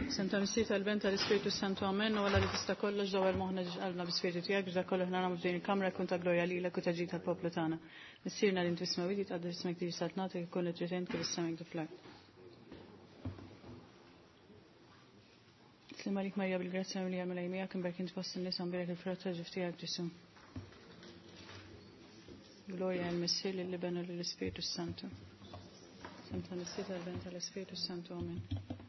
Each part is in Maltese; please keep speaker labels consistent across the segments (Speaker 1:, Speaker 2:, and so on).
Speaker 1: Santa Missita l-Bent tal-Ispiritu Santu Amen, u għalla li tista' kollox dawar moħna ġqalbna b'Ispiritu tiegħek biex kollox nagħmlu f'din il-Kamra jkun ta' glorja lilek u ta' ġid tal-poplu tagħna. Nissirna li ntwisma' widi tqadder ismek tiġi saltnatek ikun it-tritent kif is-semek diflak. Slima lik Marja bil-grazzja li għamela jmija kien berkin tfossil nies għambirek il-frott tal-ġuf tiegħek Ġesu. Gloria al-Missir lill-Liban u lill-Ispiritu Santu. Santa Missita l-Bent tal-Ispiritu Santu Amen.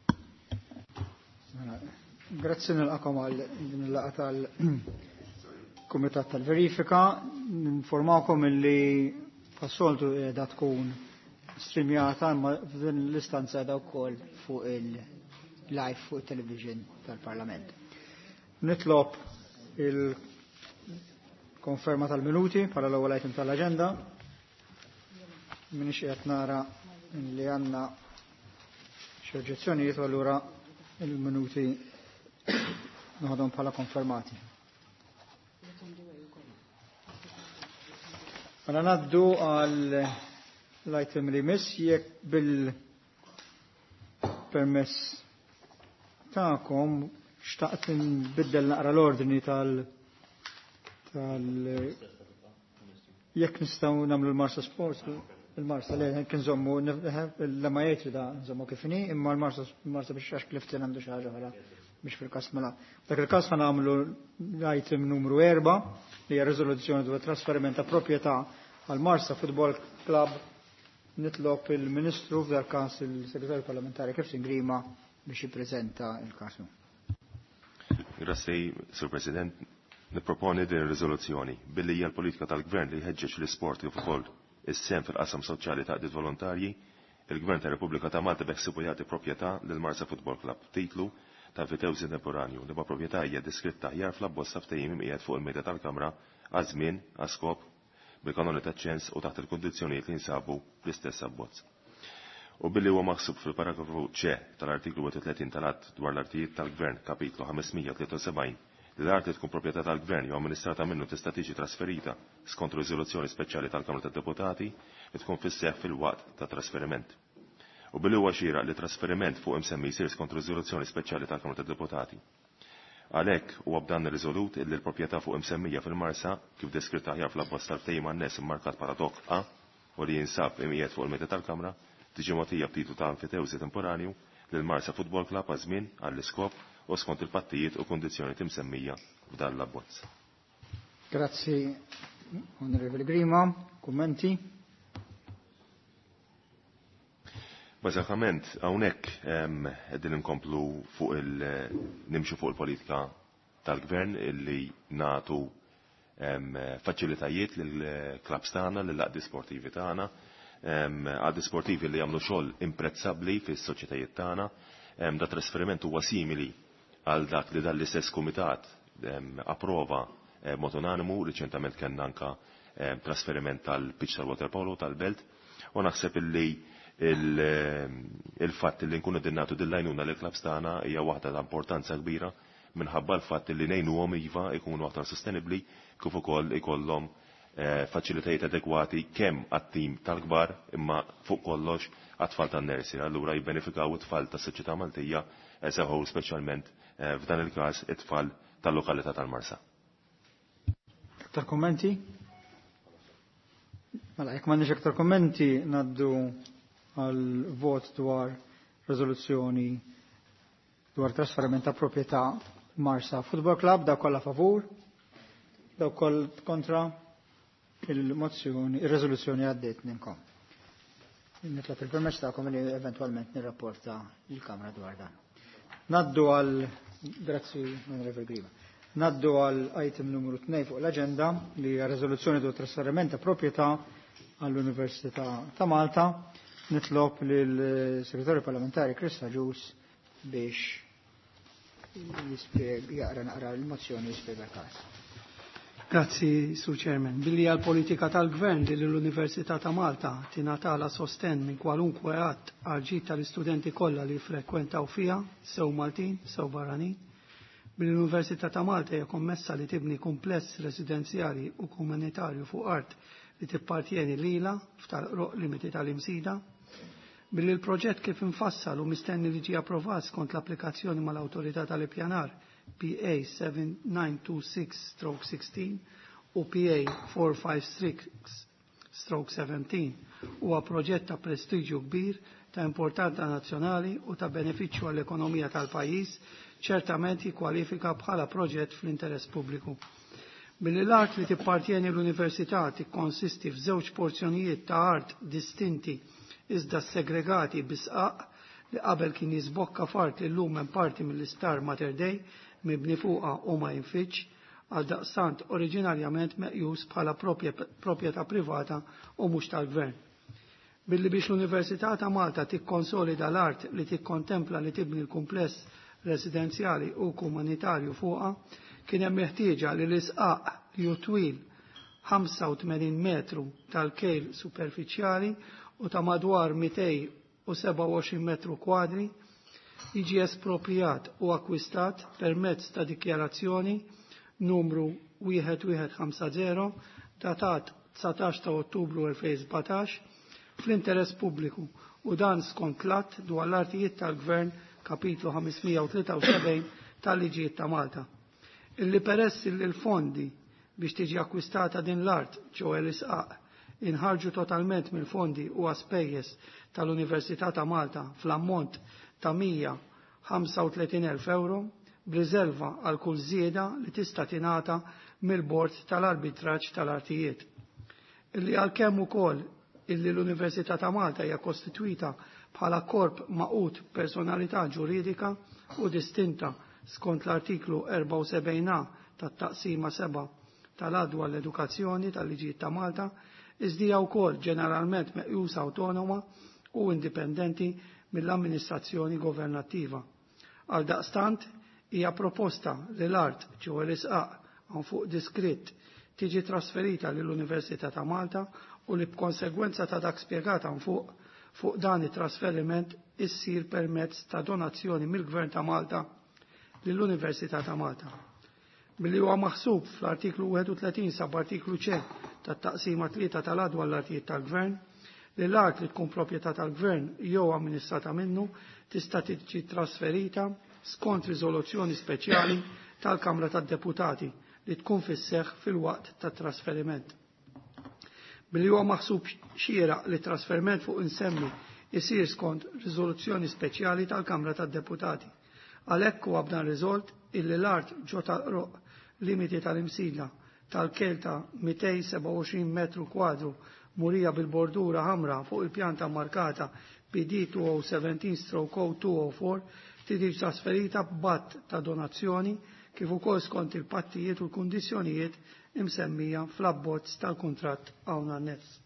Speaker 2: Grazzi nil-qakom għal din il-laqa tal-Kumitat tal-Verifika. Informawkom illi passoltu qiegħda tkun streamjata imma f'din l-istanza qiegħda wkoll fuq il-live fuq il-television tal-Parlament. Nitlob il-konferma tal-minuti bħala l-ewwel item tal-aġenda. Minix qiegħed nara li għandna xi oġġezzjonijiet allura il-minuti naħdhom bħala konfermati. Għana naddu għal l-item li miss jekk bil-permess ta'kom xtaqt nbiddel naqra l-ordni jekk nistgħu nagħmlu l-Marsa Sports il-Marsa li kien żommu l-lamajiet da nżommu kifini imma l-Marsa biex għax Clifton għandu xi ħaġa oħra biex fil-każ mela. Dak il-każ ħanagħmlu l-item numru 4 li hija riżoluzzjoni dwar trasferiment ta' proprjetà għal Marsa Football Club. Nitlob il-Ministru f'dak każ il-Segretarju Parlamentari Kirsten Grima biex jippreżenta l-każ.
Speaker 3: Grazzi, Sur President. Nipproponi din ir-riżoluzzjoni billi hija l-politika tal-Gvern li jħeġġeġ l-isport kif ukoll is-sem fil-qasam soċjali ta' qdiet volontarji, il-Gvern tar-Repubblika ta' Malta beħsibu jagħti proprjetà lil Marsa Football Club titlu ta' vitewżi temporanju li ma' proprjetà hija deskritta aħjar fl-abbozz ta' ftehim imqiegħed fuq il-mejda tal-Kamra għaż-żmien għas-skop bil-kanoni ta' ċens u taħt il-kundizzjonijiet li jinsabu fl-istess abbozz. U billi huwa maħsub fil-paragrafu C tal-artiklu 30 tal-att dwar l-artijiet tal-Gvern kapitlu 573 li l-arti tkun proprjetà tal-Gvern jew amministrata minnu tista' tiġi trasferita skont riżoluzzjoni speċjali tal-Kamra tad-Deputati li tkun fis-seħħ fil-waqt ta' trasferiment. U billi huwa xieraq li trasferiment fuq imsemmi jsir skont riżoluzzjoni speċjali tal-Kamra tad-Deputati. Għalhekk huwa b'dan riżolut li l-proprjetà fuq imsemmija fil-Marsa kif deskritta aħjar fl-abbozz tal-ftehim għan-nies immarkat bħala dok A u li jinsab imqiegħed fuq il-mejda tal-Kamra tiġi mogħtija b'titlu ta' anfitewżi temporanju lil Marsa Football Club għaż-żmien għall-iskop u skont il-pattijiet u kondizzjoni timsemmija f'dan l-abbozz.
Speaker 2: Grazzi, Onorevoli Grima. Kummenti?
Speaker 3: Bażikament hawnhekk qegħdin inkomplu nimxu fuq il-politika tal-Gvern illi nagħtu faċilitajiet lill-klabs tagħna, lill-laqdi sportivi tagħna, għaddi sportivi li jagħmlu xogħol imprezzabbli fis-soċjetajiet tagħna. Da trasferiment huwa simili għal dak li dal-istess kumitat approva mod unanimu riċentament kellna anka trasferiment tal-pitch tal-water polo tal-belt u naħseb illi il-fatt li nkunu dinnatu dil-lajnuna li klabs tagħna hija waħda ta' importanza kbira minħabba l-fatt li ngħinuhom iva jkunu aktar sostenibbli kif ukoll ikollhom faċilitajiet adekwati kemm għat-tim tal-kbar imma fuq kollox għat-tfal tan-nersi. Allura jibbenefikaw it-tfal tas-soċjetà Maltija eżeħu speċjalment f'dan il-każ it-tfal tal-lokalità tal-Marsa.
Speaker 2: Aktar kommenti? Mela, jekk m'għandniex aktar kommenti ngħaddu għal vot dwar riżoluzzjoni dwar trasferiment ta' proprjetà Marsa Football Club, daw kollha favur, daw koll kontra il-mozzjoni, ir-riżoluzzjoni għaddiet ninkom. Nitlob il-permess tagħkom li eventwalment nirrapporta il-Kamra dwar dan. Naddu għal, grazzi Onorevoli Grima, naddu għal item numru 2 fuq l-aġenda li hija riżoluzzjoni dwar trasferiment ta' proprjetà għall-Università ta' Malta. Nitlob lill-Segretarju Parlamentari Krista Ġus biex jaqra naqra l-mozzjoni jispjega l-każ.
Speaker 4: Grazzi, Sur Chairman. Billi għal politika tal-Gvern li l-Università ta' Malta tingħatala sosten minn kwalunkwe għadd għal tal-istudenti kollha li frekwentaw fiha, sew Maltin, sew barranin. Billi l-Università ta' Malta hija kommessa li tibni kumpless residenzjali u komunitarju fuq art li tippartjeni lilha f'tal-roq limiti tal-imsida. Billi l-proġett kif infassal u mistenni li ġie approvat skont l-applikazzjoni mal-Awtorità tal-Ippjanar PA 7926/16 u PA 456/17 huwa proġett ta' prestiġju kbir, ta' importanza nazzjonali u ta' benefiċċju għall-ekonomija tal-pajjiż, ċertament jikkwalifika bħala proġett fl-interess pubbliku. Billi l-art li tippartjeni l-Università tikkonsisti f'żewġ porzjonijiet ta' art distinti iżda segregati bisqaq li qabel kien jisbokka fart li llum hemm parti mill-Star Mater Dei mibni fuqha u ma jinfitx, għal daqstant oriġinarjament meqjus bħala proprjetà privata u mhux tal-Gvern. Billi biex l-Università ta' Malta tikkonsolida l-art li tikkontempla li tibni l-kumpless residenzjali u komunitarju fuqha, kien hemm meħtieġa li l-isqaq li hu twil 85 metru tal-kejl superfiċjali u ta' madwar 227 metru kwadri jiġi esproprijat u akkwistat permezz ta' dikjarazzjoni numru 1150 datat 19 ta' Ottubru 2017 fl-interess pubbliku u dan skont l-att dwar l-artijiet tal-Gvern kapitlu 573 tal-Liġijiet ta' Malta. Illi peress li l-fondi biex tiġi akkwistata din l-art ġew l-isqaq inħarġu totalment mill-fondi u għaspejjeż tal-Università ta' Malta fl-ammont ta' 135,000 euro b'riserva għal kull żieda li tista' tingħata mill-Bord tal-Arbitraġġ tal-Artijiet. Illi għalkemm ukoll illi l-Università ta' Malta hija kostitwita bħala korp maqut personalità ġuridika u distinta skont l-artiklu 74a tat-taqsima 7 tal-għadwa l-edukazzjoni tal-Liġijiet ta' Malta, iżdija wkoll ġeneralment meqjusa awtonoma u indipendenti mill-amministrazzjoni governattiva. Għal daqstant hija proposta li l-art ġew l-isqaq għan fuq diskritt tiġi trasferita lill-Università ta' Malta u li b'konsegwenza ta' dak spjegata fuq dan it-trasferiment issir permezz ta' donazzjoni mill-Gvern ta' Malta lill-Università ta' Malta. Billi huwa maħsub fl-artiklu 31 sab-artiklu C tat-taqsima 3 tal-għadwa l-artijiet tal-Gvern li l-art li tkun proprjetà tal-Gvern jew amministrata minnu tista' tiġi trasferita skont riżoluzzjoni speċjali tal-Kamra tad-Deputati li tkun fis-seħħ fil-waqt tat-trasferiment. Billi huwa maħsub xieraq li trasferiment fuq insemmi isir skont riżoluzzjoni speċjali tal-Kamra tad-Deputati. Għalhekk huwa b'dan riżolt illi l-art ġo tal-roq limiti tal-imsila tal-kejl ta' 227 metru kwadru murija bil-bordura ħamra fuq il-pjanta markata PD 2017/204 tiġi trasferita b'batt ta' donazzjoni kif ukoll skont il-pattijiet u l-kundizzjonijiet imsemmija fl-abbozz tal-kuntratt hawn anness.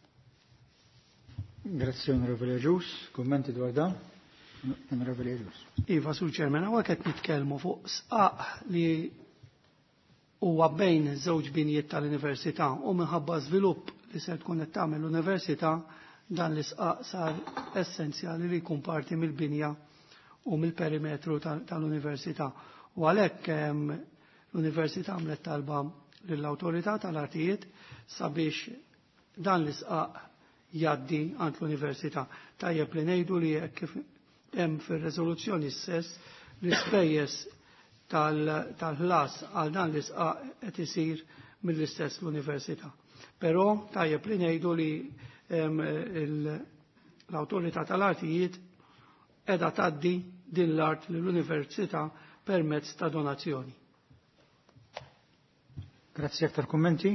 Speaker 2: Grazie onorevole Ġus, kummenti dwar dan? Onorevole Ġus.
Speaker 4: Iva, Sur Chairman, hawnhekk qed nitkellmu fuq sqaq li huwa bejn iż-żewġ binjiet tal-Università u minħabba żvilupp li se tkun qed tagħmel l-Università dan l-isqaq sar essenzjali li jkun parti mill-binja u mill-perimetru tal-Università. U għalhekk l-Università għamlet talba lill-Awtorità tal-Artijiet sabiex dan l-isqaq jgħaddi għand l-Università. Tajjeb li ngħidu li kif hemm fir-reżoluzzjoni stess l-ispejjeż tal-ħlas għal dan l-isqaq qed isir mill-istess l-Università. Però tajjeb li ngħidu li l-Awtorità tal-Artijiet qiegħda tgħaddi din l-art lill-Università permezz ta' donazzjoni.
Speaker 2: Grazzi aktar kummenti.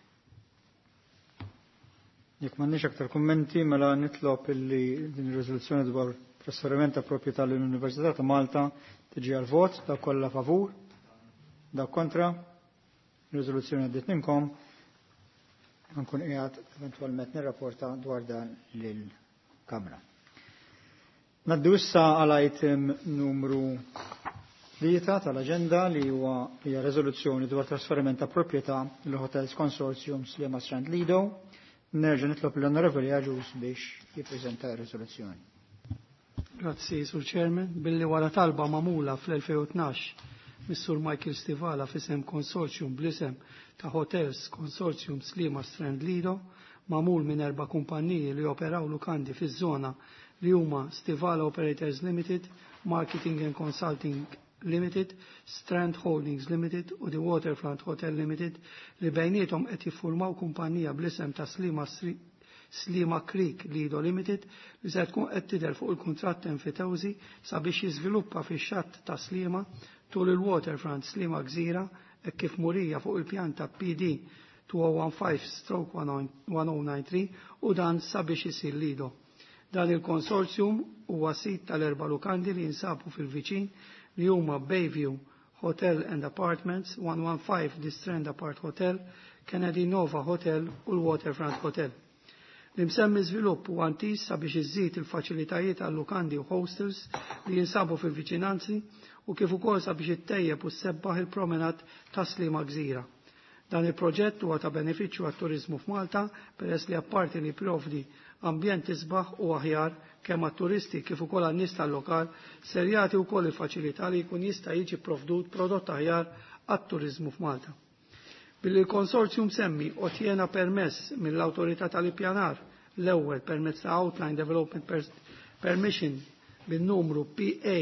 Speaker 2: Jekk m'għandniex aktar kummenti mela nitlob illi din ir-riżoluzzjoni dwar trasferiment ta' proprjetà lill-Università ta' Malta tiġi għal vot dak kollha favur, dak kontra. Ir-riżoluzzjoni għaddiet minnkom nkun qiegħed eventwalment nirrapporta dwar dan lill-Kamra. Naddu issa għal item numru 3 tal-aġenda li hija riżoluzzjoni dwar trasferiment ta' proprjetà l-Hotels Consortium Sliema Strand Lido. Nerġa' nitlob l-Onorevoli Ġus biex jippreżenta r-riżoluzzjoni.
Speaker 4: Grazzi, Sur Chairman. Billi wara talba magħmula fl-2012 mis-Sur Michael Stivala f'isem konsorzjum bl-isem ta' Hotels Consortium Sliema Strand Lido magħmul minn 4 kumpanniji li operaw lukandi fiż-żona li huma Stivala Operators Limited, Marketing and Consulting Limited, Strand Holdings Limited u The Waterfront Hotel Limited li bejnietom qed jiffurmaw kumpanija bl-isem ta' Slima Creek Lido Limited li se tkun qed tidher fuq il-kuntratt enfitewżi sabiex jiżviluppa fix-xatt ta' Slima tul il-Waterfront Slima Gżira hekk kif murija fuq il-pjanta PD 2015/1093 u dan sabiex isir Lido. Dan il-konsorzjum huwa sit tal-erba' lukandi li jinsabu fil-viċin li huma Bayview Hotel and Apartments, 115 The Strand Apart Hotel, Kennedy Nova Hotel u l-Waterfront Hotel. L-imsemmi żvilupp huwa antis sabiex iżżid il-faċilitajiet għall-lukandi u hostels li jinsabu fil-viċinanzi u kif ukoll sabiex ittejjeb u sebbaħ il-promenad ta' Slima Gżira. Dan il-proġett huwa ta' benefiċċju għat-turiżmu f'Malta peress li apparti li provdi ambjent isbaħ u aħjar kemm għat-turisti kif ukoll għan-nies tal-lokal ser jagħti wkoll il-faċilità li jkun jista' jiġi provdut prodott aħjar għat-turiżmu f'Malta. Billi l-konsorzjum semmi otjena permess mill-Awtorità tal-Ippjanar l-ewwel permezz ta' Outline Development Permission bin-numru PA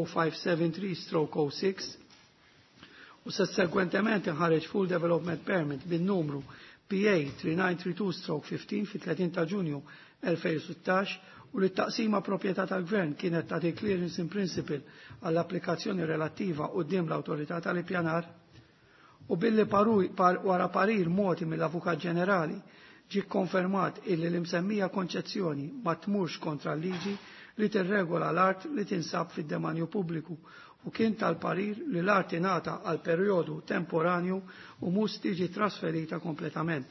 Speaker 4: 0573/06 u sessegwentement inħareġ Full Development Permit bin-numru PA 3932/15 fit-30 ta' Ġunju 2016 u li t-taqsima proprjetà tal-Gvern kienet tagħti clearance in principle għall-applikazzjoni relattiva quddiem l-Awtorità tal-Ippjanar u billi wara parir moti mill-Avukat Ġenerali ġie konfermat illi l-imsemmija konċezzjoni ma tmurx kontra l-liġi li tirregola l-art li tinsab fid-demanju pubbliku u kien tal-parir li l-art ingħata għal perjodu temporanju u mhux tiġi trasferita kompletament.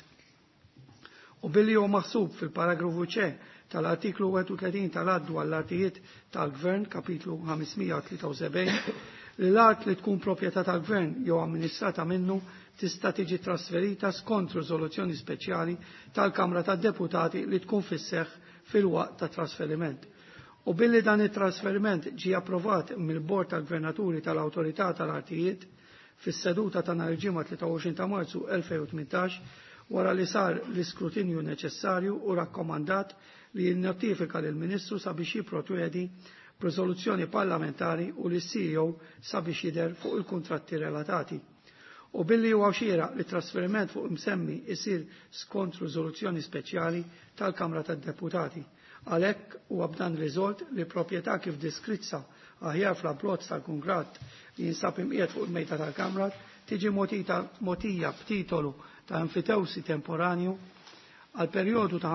Speaker 4: U billi huwa maħsub fil-paragrafu C tal-artiklu 31 tal-għaddu għall-artijiet tal-Gvern kapitlu 573 li l-art li tkun proprjetà tal-Gvern jew amministrata minnu tista' tiġi trasferita skont riżoluzzjoni speċjali tal-Kamra tad-Deputati li tkun fis-seħħ fil-waqt ta' trasferiment. U billi dan it-trasferiment ġie approvat mill-Bord tal-Gvernaturi tal-Awtorità tal-Artijiet fis-seduta ta' nhar il-ġimgħa 23 ta' Marzu 2018 wara li sar l-iskrutinju neċessarju u rakkomandat li jinnotifika lill-Ministru sabiex jipprotwedi b'riżoluzzjoni parlamentari u l-CEO sabiex jidher fuq il-kuntratti relatati. U billi huwa xieraq li trasferiment fuq imsemmi isir skont riżoluzzjoni speċjali tal-Kamra tad-Deputati. Għalhekk huwa b'dan riżolt li proprjetà kif diskrizza aħjar fl-abbozz tal-kuntratt li jinsab imqiegħed fuq il-mejta tal-Kamra tiġi mogħtija b'titolu ta' enfitewsi temporanju għal perjodu ta'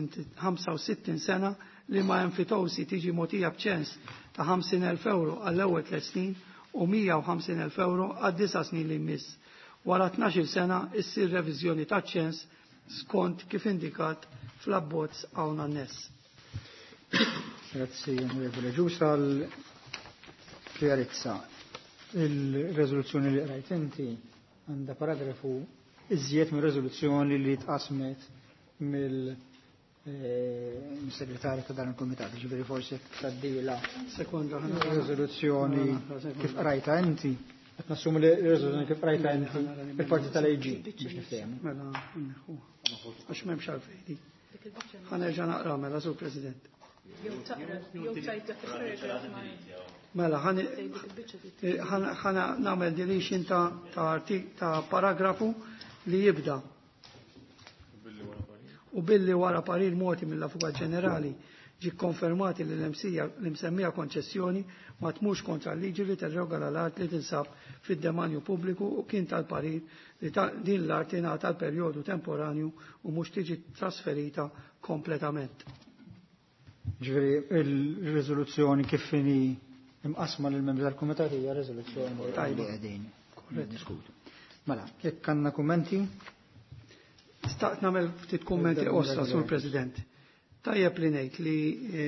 Speaker 4: 65 sena li ma' enfitewsi tiġi mogħtija b'ċens ta' 50,000 euro għall-ewwel 3 snin u 150,000 euro għad-9 snin li jmiss. Wara 12 sena issir reviżjoni ta' ċens skont kif indikat fl-abbozz hawn għan-ness.
Speaker 2: Grazzi, onorevole Ġusa, l-kjarizza. Il-rezoluzzjoni li qrajt inti għandha paragrafu iżjed minn rezoluzzjoni li tqasmet mill-segretarju ta' dan il-komitat, ġifieri forsi taddila sekonda rezoluzzjoni kif qrajta inti, qed nassumu li r-rezoluzzjoni kif qrajta inti il-parti tal-AG biex niftehmu.
Speaker 4: Mela, għax m'hemmx għalfejn. Ħanerġa' naqra mela, Sur President. Mela, ħana nagħmel deletion ta' paragrafu li jibda. U billi wara parir moti mill-Avukat Ġenerali ġi konfermati li l-imsemmija konċessjoni ma tmux kontra l-liġi li terroga l-art li tinsab fid-demanju pubbliku u kien tal-parir li din l-art ingħata tal-perjodu temporanju u mhux tiġi trasferita kompletament.
Speaker 2: Ġifieri il-riżoluzzjoni kif inhi imqasma lill-membri tal-Kumitat hija riżoluzzjoni li qegħdin niddiskutu. Mela, jekk għandna kummenti?
Speaker 4: Staqt nagħmel ftit kummenti osra, Sur President. Tajjeb li ngħid li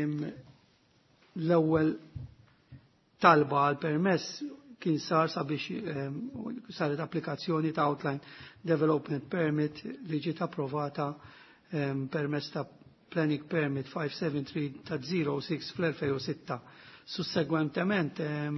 Speaker 4: l-ewwel talba għal permess kien sar sabiex saret applikazzjoni ta' Outline Development Permit li ġiet approvata permess ta' Planning Permit 573 ta' 06 fl-2006. Sussegwentement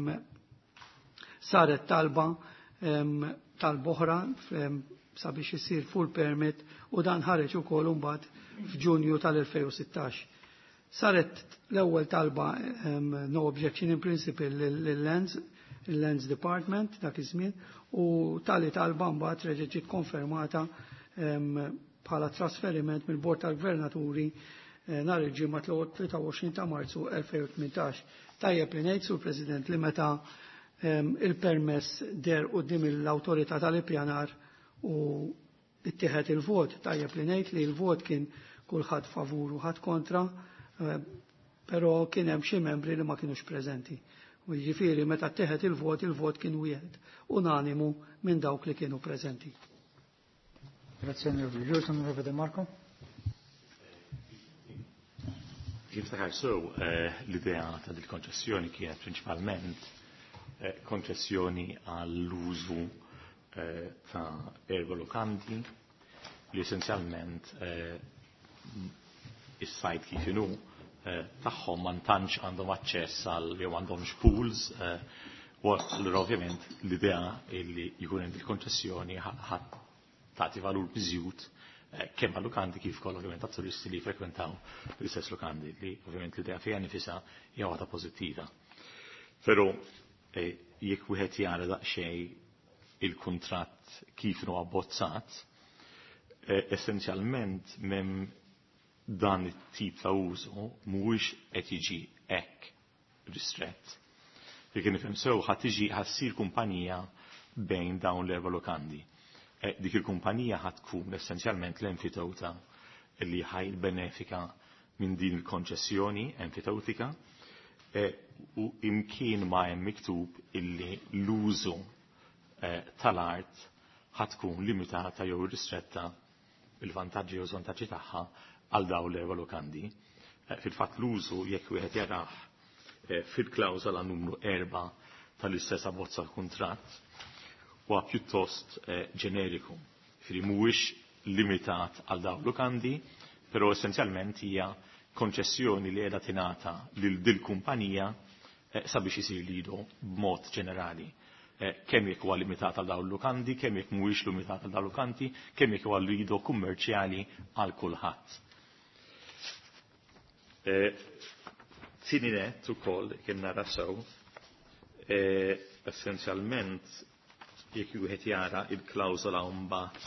Speaker 4: saret talba tal-boħra sabiex isir full permit u dan ħareġ ukoll imbagħad f'Ġunju tal-2016. Saret l-ewwel talba no objection in principle il-Lands Department dak iż-żmien u tali talba mbagħad reġgħet ġiet konfermata bħala trasferiment mill-Bord tal-Gvernaturi nhar il-ġimgħa 23 ta' Marzu 2018. Tajjeb li ngħid sur President li meta il-permess der quddiem l-awtorità tal-ippjanar u ittieħed il-vot, tajjeb li ngħid li l-vot kien kulħadd favur u ħadd kontra, però kien hemm xi membri li ma kinux preżenti. U jiġifieri meta ttieħed il-vot kien wieħed unanimu minn dawk li kienu preżenti.
Speaker 2: Grazie onorevole De Marco.
Speaker 5: Jiftakar sew l-idea ta' dil-konċessjoni kienet prinċipalment konċessjoni għall-użu ta' ergolokanti li essenzjalment is-sajt kif inhu tagħhom ma tantx għandhom aċċess għal jew għandhomx pools u ovvjament l-idea li jkun hemm il-konċessjoni ħadd tagħti valur miżjud kemm għal lukandi kif ukoll ovvjament ta' turisti li frekwentaw l-istess lukandi li ovvjament l-idea fiha nifisha hija waħda pożittiva. Però jekk wieħed jara daqsxejn il-kuntratt kif inhu abbozzat, essenzjalment m'hemm dan it-tip ta' użu mhuwiex qed jiġi hekk ristrett. Jekk nifhem sew ħassir kumpanija bejn dawn l-erba' lukandi. Dik il-kumpanija ħadd tkun essenzjalment l-enfitewta li ħaj benefika minn din il-konċessjoni enfitewtika u imkien ma hemm miktub illi l-użu tal-art ħadd tkun limitata jew ristretta il-vantaġġi u żvantaġġi tagħha għal dawn l-erba' lukandi. Fil-fatt l-użu jekk wieħed jarah fil-klawżola numru 4 tal-istess abbozza kuntratt huwa pjuttost ġeneriku. Firri mhuwiex limitat għal dawn lukandi, però essenzjalment hija konċessjoni li qiegħda tingħata lil din kumpanija sabiex isir lidu b'mod ġenerali. Kemm jekk huwa limitat għal dawn lukandi, kemm jekk mhuwiex limitat għal dawn lukandi, kemm jekk huwa lidu kummerċjali għal kulħadd. Tieni net ukoll kien nara sew essenzjalment jekk wieħed jara il-klawżola mbagħad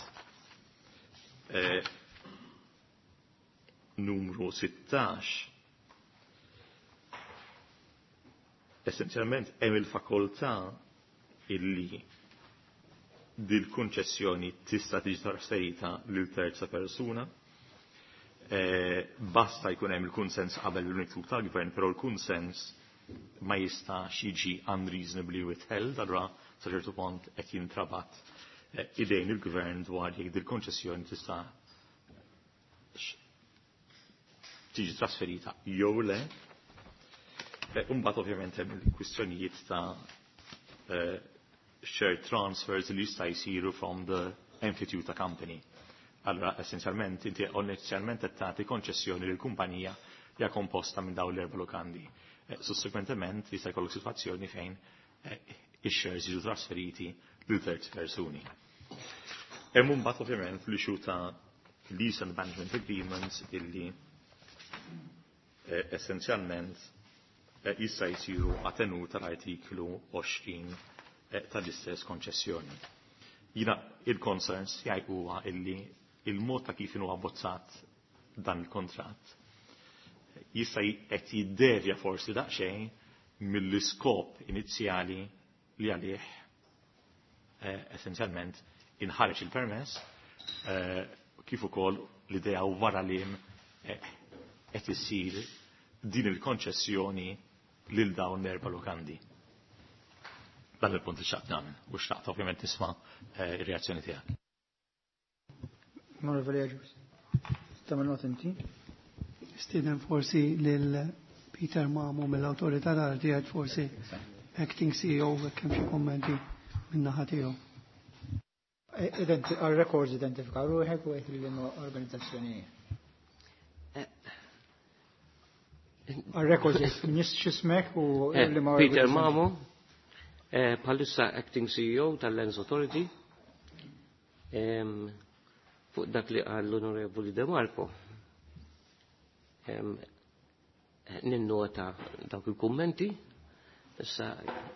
Speaker 5: numru 16 essenzjalment hemm il-fakoltà illi dil-konċessjoni tista' tiġi trasferita lil terza persuna. Basta jkun hemm il-kunsens qabel l-miktub tal-gvern, però l-kunsens ma jistax jiġi unreasonably withheld, allura sa ċertu punt qed jintrabat idejn il-gvern dwar jekk dil-konċessjoni tista' tiġi trasferita jew le. Imbagħad ovvjament hemm il-kwistjonijiet ta' share transfers li jista' jsiru from the emphyteuta company. Allora essenzjalment inti inizjalment qed tagħti konċessjoni lil kumpanija hija komposta minn dawn l-erba' lukandi. Sussekwentement jista' jkollok sitwazzjoni fejn ix-shares jiġu trasferiti lil terzi persuni. Hemm imbagħad ovvjament l-issue ta' lease and management agreements illi essenzjalment jista' jsiru għatenu tal-artiklu 20 tal-istess konċessjoni. Jiena il-concerns jgħid huwa illi il-mod ta' kif inhu abbozzat dan il-kontratt jista' qed jiddevja forsi daqsxejn mill-iskop inizjali li għalih essenzjalment inħareġ il-permess kif ukoll l-idea wara li qed issir din il-konċessjoni lil dawn l-erba' lukandi. Dan il-punt li xtaqt nagħmel u xtaqt ovvjament nisma' ir-reazzjoni tiegħek.
Speaker 2: Onorevoli Aġus, tagħmel not inti?
Speaker 4: Stiden forsi lil Peter Mamu mill-Awtorità tal-Art forsi acting CEO kemm xi kummenti min-naħa tiegħu.
Speaker 2: Għal-records identifikaw ruħek u għet l-organizzazzjoni. Għal-records xismek u
Speaker 6: Peter Mamu, bħalissa acting CEO tal-Lands Authority, fuq dak li għall-Onorevoli De Marco. ninnota dawk il-kummenti. Issa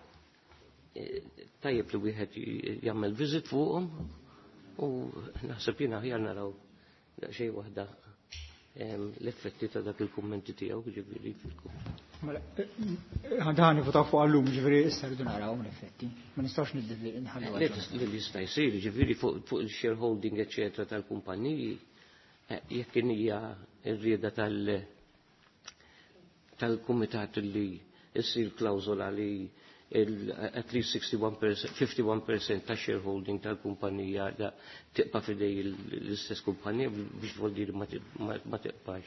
Speaker 6: tajjeb li wieħed jagħmel visit fuqhom u naħseb jiena aħjar naraw daqsxejn waħda l-effetti ta' dak il-kummenti tiegħu ġifieri
Speaker 2: Ħadani votaw fuq għallum ġifieri issa rridu naraw l-effetti. Ma nistgħux nħallu
Speaker 6: li jista' jsir ġifieri fuq il-shareholding eċetera tal-kumpaniji jekk hija r-rieda tal-kumitat li issir klawżola li at least 51% ta' shareholding tal-kumpanija da tiqpa' fidej l-istess kumpanija biex vuol dire ma tiqpax.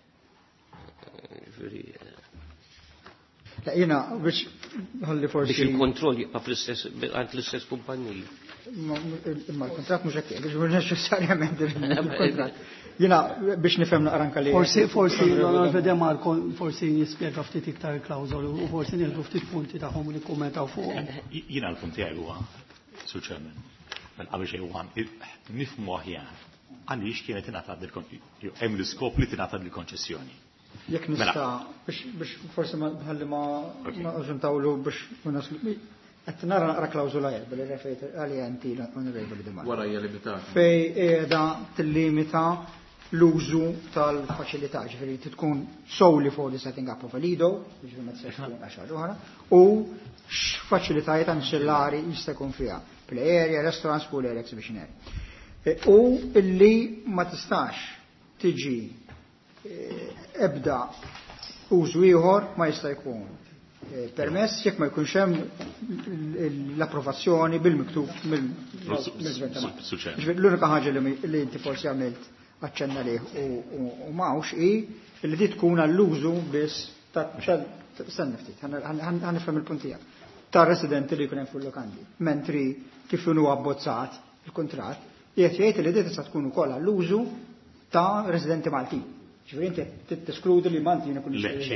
Speaker 2: La jiena biex ħalli forsi
Speaker 6: biex il-kontroll jibqa' fl-istess kumpaniji.
Speaker 2: Imma l-kontratt mhux hekk, biex mhux neċessarjament il-kontratt. Jiena biex nifhem naqra anke li
Speaker 4: forsi l-vedem forsi jispjega ftit iktar klawżol u forsi nieħdu ftit punti tagħhom u nikkummentaw fuqhom.
Speaker 5: Jiena l-punt tiegħi huwa Sur Chairman. Qabel xejn huwa nifhmu aħjar għaliex kienet ingħatat hemm l-iskop li tingħata l-konċessjoni.
Speaker 2: Jekk nista' biex forsi ħalli ma ġuntawlu biex naslu. Qed nara naqra klawżola erba' li refejt għalija inti l-Onorevoli Dimar.
Speaker 7: Wara hija limitata.
Speaker 2: Fej qiegħda tillimita l-użu tal-faċilità, ġifieri tkun solely for the setting up of a lido, ġifieri ma tistax tkun għaxar oħra, u x'faċilitajiet anċellari jista' jkun fiha, play area, restaurants, pool area, exhibitionary. U illi ma tistax tiġi ebda użu ieħor ma jista' jkun permess jekk ma jkunx hemm l-approvazzjoni bil-miktub mill-Gvern. L-unika ħaġa li inti forsi għamilt aċċenna lih u mawx li di tkun għall-użu biss stenna ftit, ħanifhem il-punt tiegħek. Ta' residenti li jkun hemm fil-lokandi. Mentri kif inhu abbozzat il-kuntratt, qiegħed jgħid li di tista' tkun ukoll għall-użu ta' residenti Maltin. Ġifieri inti teskludi li Maltin ikun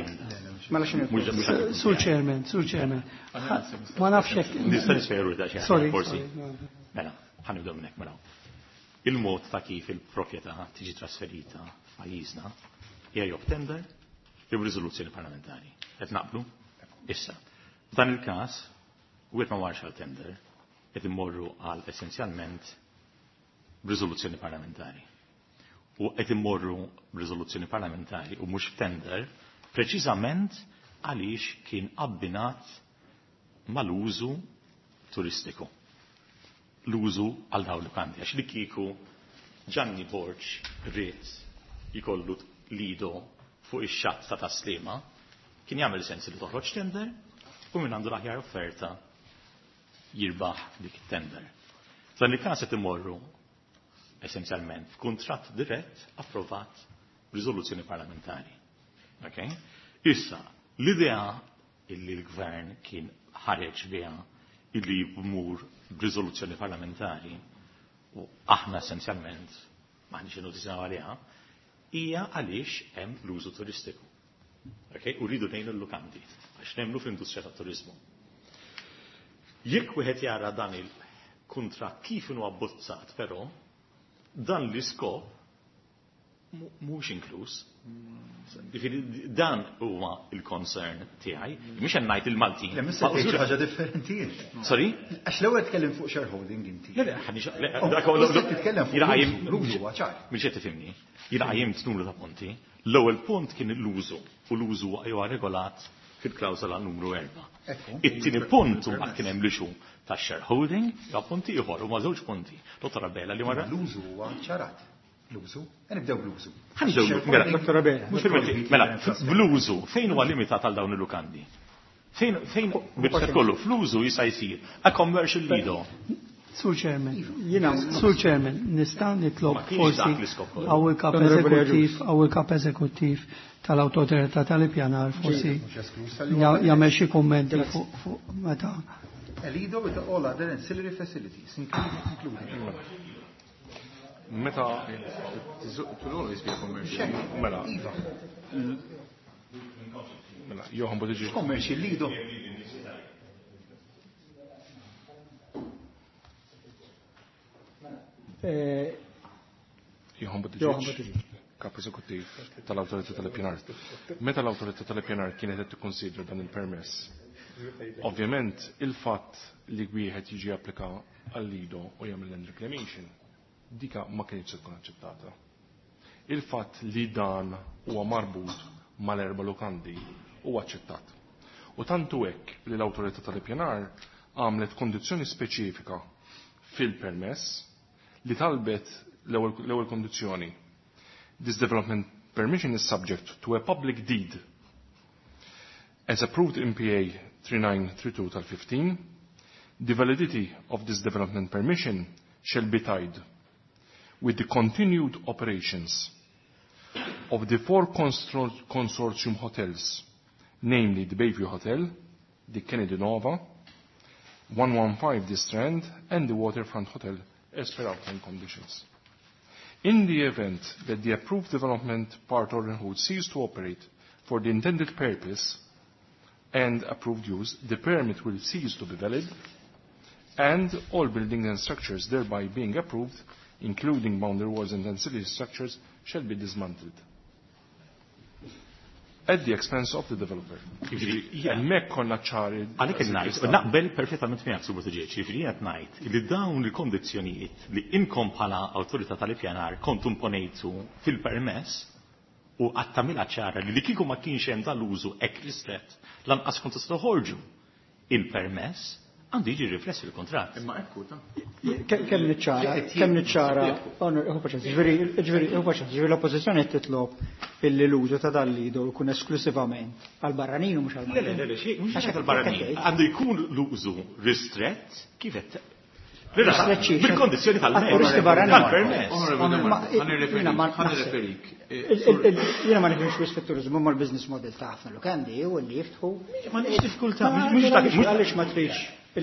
Speaker 4: Sur Chairman. Ma nafx hekk.
Speaker 5: Nista' nisferu da xi ħaġa forsi. Mela, ħanibdew minn hekk mela. Il-mod ta' kif il-proprjetà tiġi trasferita f'pajjiżna hija jew tender jew riżoluzzjoni parlamentari. Qed naqblu? Issa. F'dan il-każ wieħed ma warx għal tender qed immorru għal essenzjalment riżoluzzjoni parlamentari. U qed immorru riżoluzzjoni parlamentari u mhux f'tender preċiżament għaliex kien abbinat mal-użu turistiku. L-użu għal dawn l-kanti. Għax li kieku Gianni Borġ rrit jikollu lido fuq ix-xatt ta' Taslima, kien jagħmel sens li toħroġ tender u minn għandu l-aħjar offerta jirbaħ dik it-tender. Dan li każ qed imorru essenzjalment f'kuntratt dirett approvat riżoluzzjoni parlamentari. Okay? Issa, l-idea illi l-gvern kien ħareġ biha illi jmur b'riżoluzzjoni parlamentari u aħna essenzjalment maħniex notizzaw għaliha hija għaliex hemm l-użu turistiku. Okay? U rridu ngħinu l-lukanti għax nemmnu fl-industrija tat-turiżmu. Jekk wieħed jara dan il-kuntratt kif inhu abbozzat, però dan l-iskop mhux inkluż. Dan huwa il-concern tiegħi, mhux qed ngħid il-Maltin.
Speaker 7: Ħaġa differenti.
Speaker 5: Sorry?
Speaker 7: Għax l-ewwel tkellem fuq shareholding inti.
Speaker 5: Titkellem fuq l-użu ċar. Mhux qed tifhimni. Jirqajjem numru ta' punti. L-ewwel punt kien l-użu u l-użu huwa regolat fil-klawżola numru 4. It-tieni punt huwa kien hemm l-ixu ta' shareholding, ja punti ieħor huma żewġ punti. Dottor Abela li wara
Speaker 7: l-użu huwa ċarat. L-użu? Nibdew bl-użu.
Speaker 2: Dottor Abela.
Speaker 5: Mela, bl-użu fejn huwa limitat għal dawn il-lukandi? Fejn biex kollu fl-użu jista' jsir a commercial lido.
Speaker 4: Sur Chairman, nista' nitlob forsi għaw il-kap eżekuttiv tal-autorità tal-ippjanar forsi jagħmel xi kummenti fuq meta.
Speaker 7: Lido with all other ancillary facilities, including.
Speaker 8: Meta it will always be a commercial. Mela. Mela, joħon bod iġi.
Speaker 7: Commercial lido.
Speaker 8: Joħon bod iġi. il-kap eżekuttiv tal-Awtorità tal-Ippjanar. Meta l-Awtorità tal-Ippjanar kienet qed tikkonsidra dan il-permess, ovvjament il-fatt li wieħed jiġi applika għall-lido u jagħmel land reclamation, dika ma kienx se tkun aċċettata. Il-fatt li dan huwa marbut mal-erba' lukandi huwa aċċettat. U tantu hekk li l-Awtorità tal-Ippjanar għamlet kondizzjoni speċifika fil-permess li talbet l-ewwel kondizzjoni. This development permission is subject to a public deed as approved in PA 3932 tal-15. The validity of this development permission shall be tied with the continued operations of the 4 consortium hotels, namely the Bayview Hotel, the Kennedy Nova, 115 The Strand, and the Waterfront Hotel as per outline conditions. In the event that the approved development part or neighborhood cease to operate for the intended purpose and approved use, the permit will cease to be valid, and all buildings and structures thereby being approved, including boundary walls and ancillary structures, shall be dismantled at the expense of the developer. Mek konna ċari.
Speaker 5: Għalik il-najt, naqbel perfettament miegħek Sur Buttigieg, ġifieri qed ngħid li dawn il-kondizzjonijiet li inkom bħala Awtorità tal-Ippjanar kontu imponejtu fil-permess u qatt tagħmilha ċara li kieku ma kienx hemm tal-użu hekk ristrett lanqas kontu se toħorġu il-permess għandu jiġi rifless fil-kontratt.
Speaker 8: Imma ekku ta'
Speaker 2: kemm niċċara, ġifieri l-oppożizzjoni qed titlob illi l-użu ta' dal-lidu jkun esklusivament għall-barranin u mhux għall-Maltin.
Speaker 5: Le, mhux għall-barranin. Għandu jkun l-użu ristrett kif qed bil-kondizzjoni tal-permess.
Speaker 2: Jiena ma nifhimx wis fit-turiżmu ma l-business model ta' ħafna lukandi u li jiftħu.
Speaker 5: Ma nix diffikultà, mhux
Speaker 2: għaliex ma tridx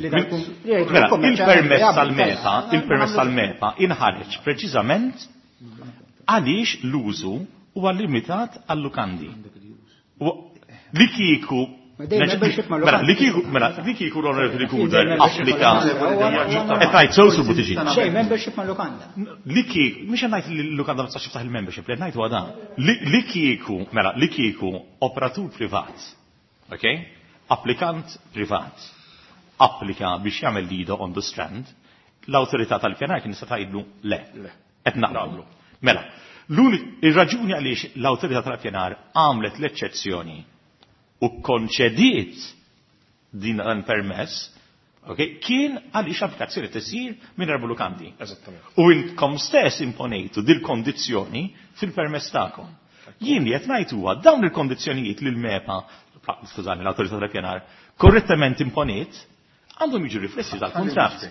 Speaker 5: il-permess tal-meta inħareġ preċiżament għaliex l-użu huwa limitat għall-lukandi. Li kieku li kieku l-onorevoli Kuder applika qed ngħid sew Sur Buttigieg.
Speaker 2: Xejn membership ma' lukanda.
Speaker 5: Li kieku mhux ngħid li l-lukanda ma tistax tiftaħ il-membership, li ngħid huwa dan. Li kieku operatur privat, okay? Applikant privat applika biex jagħmel lido on the Strand, l-Awtorità tal-Ippjanar kien tista' tgħidlu le. Qed naqblu. Mela, ir-raġuni għaliex l-Awtorità tal-Ippjanar għamlet l-eċċezzjoni u konċediet din permess, okay, kien għaliex applikazzjoni tisir minn erba' lukandi. U intkom stess imponejtu dil-kondizzjoni fil-permess tagħkom. Jien li qed ngħid huwa dawn il-kondizzjonijiet li l-MEPA, skużani, l-Awtorità tal-Ippjanar korrettament imponiet għandhom jiġu riflessi dal-kontratt.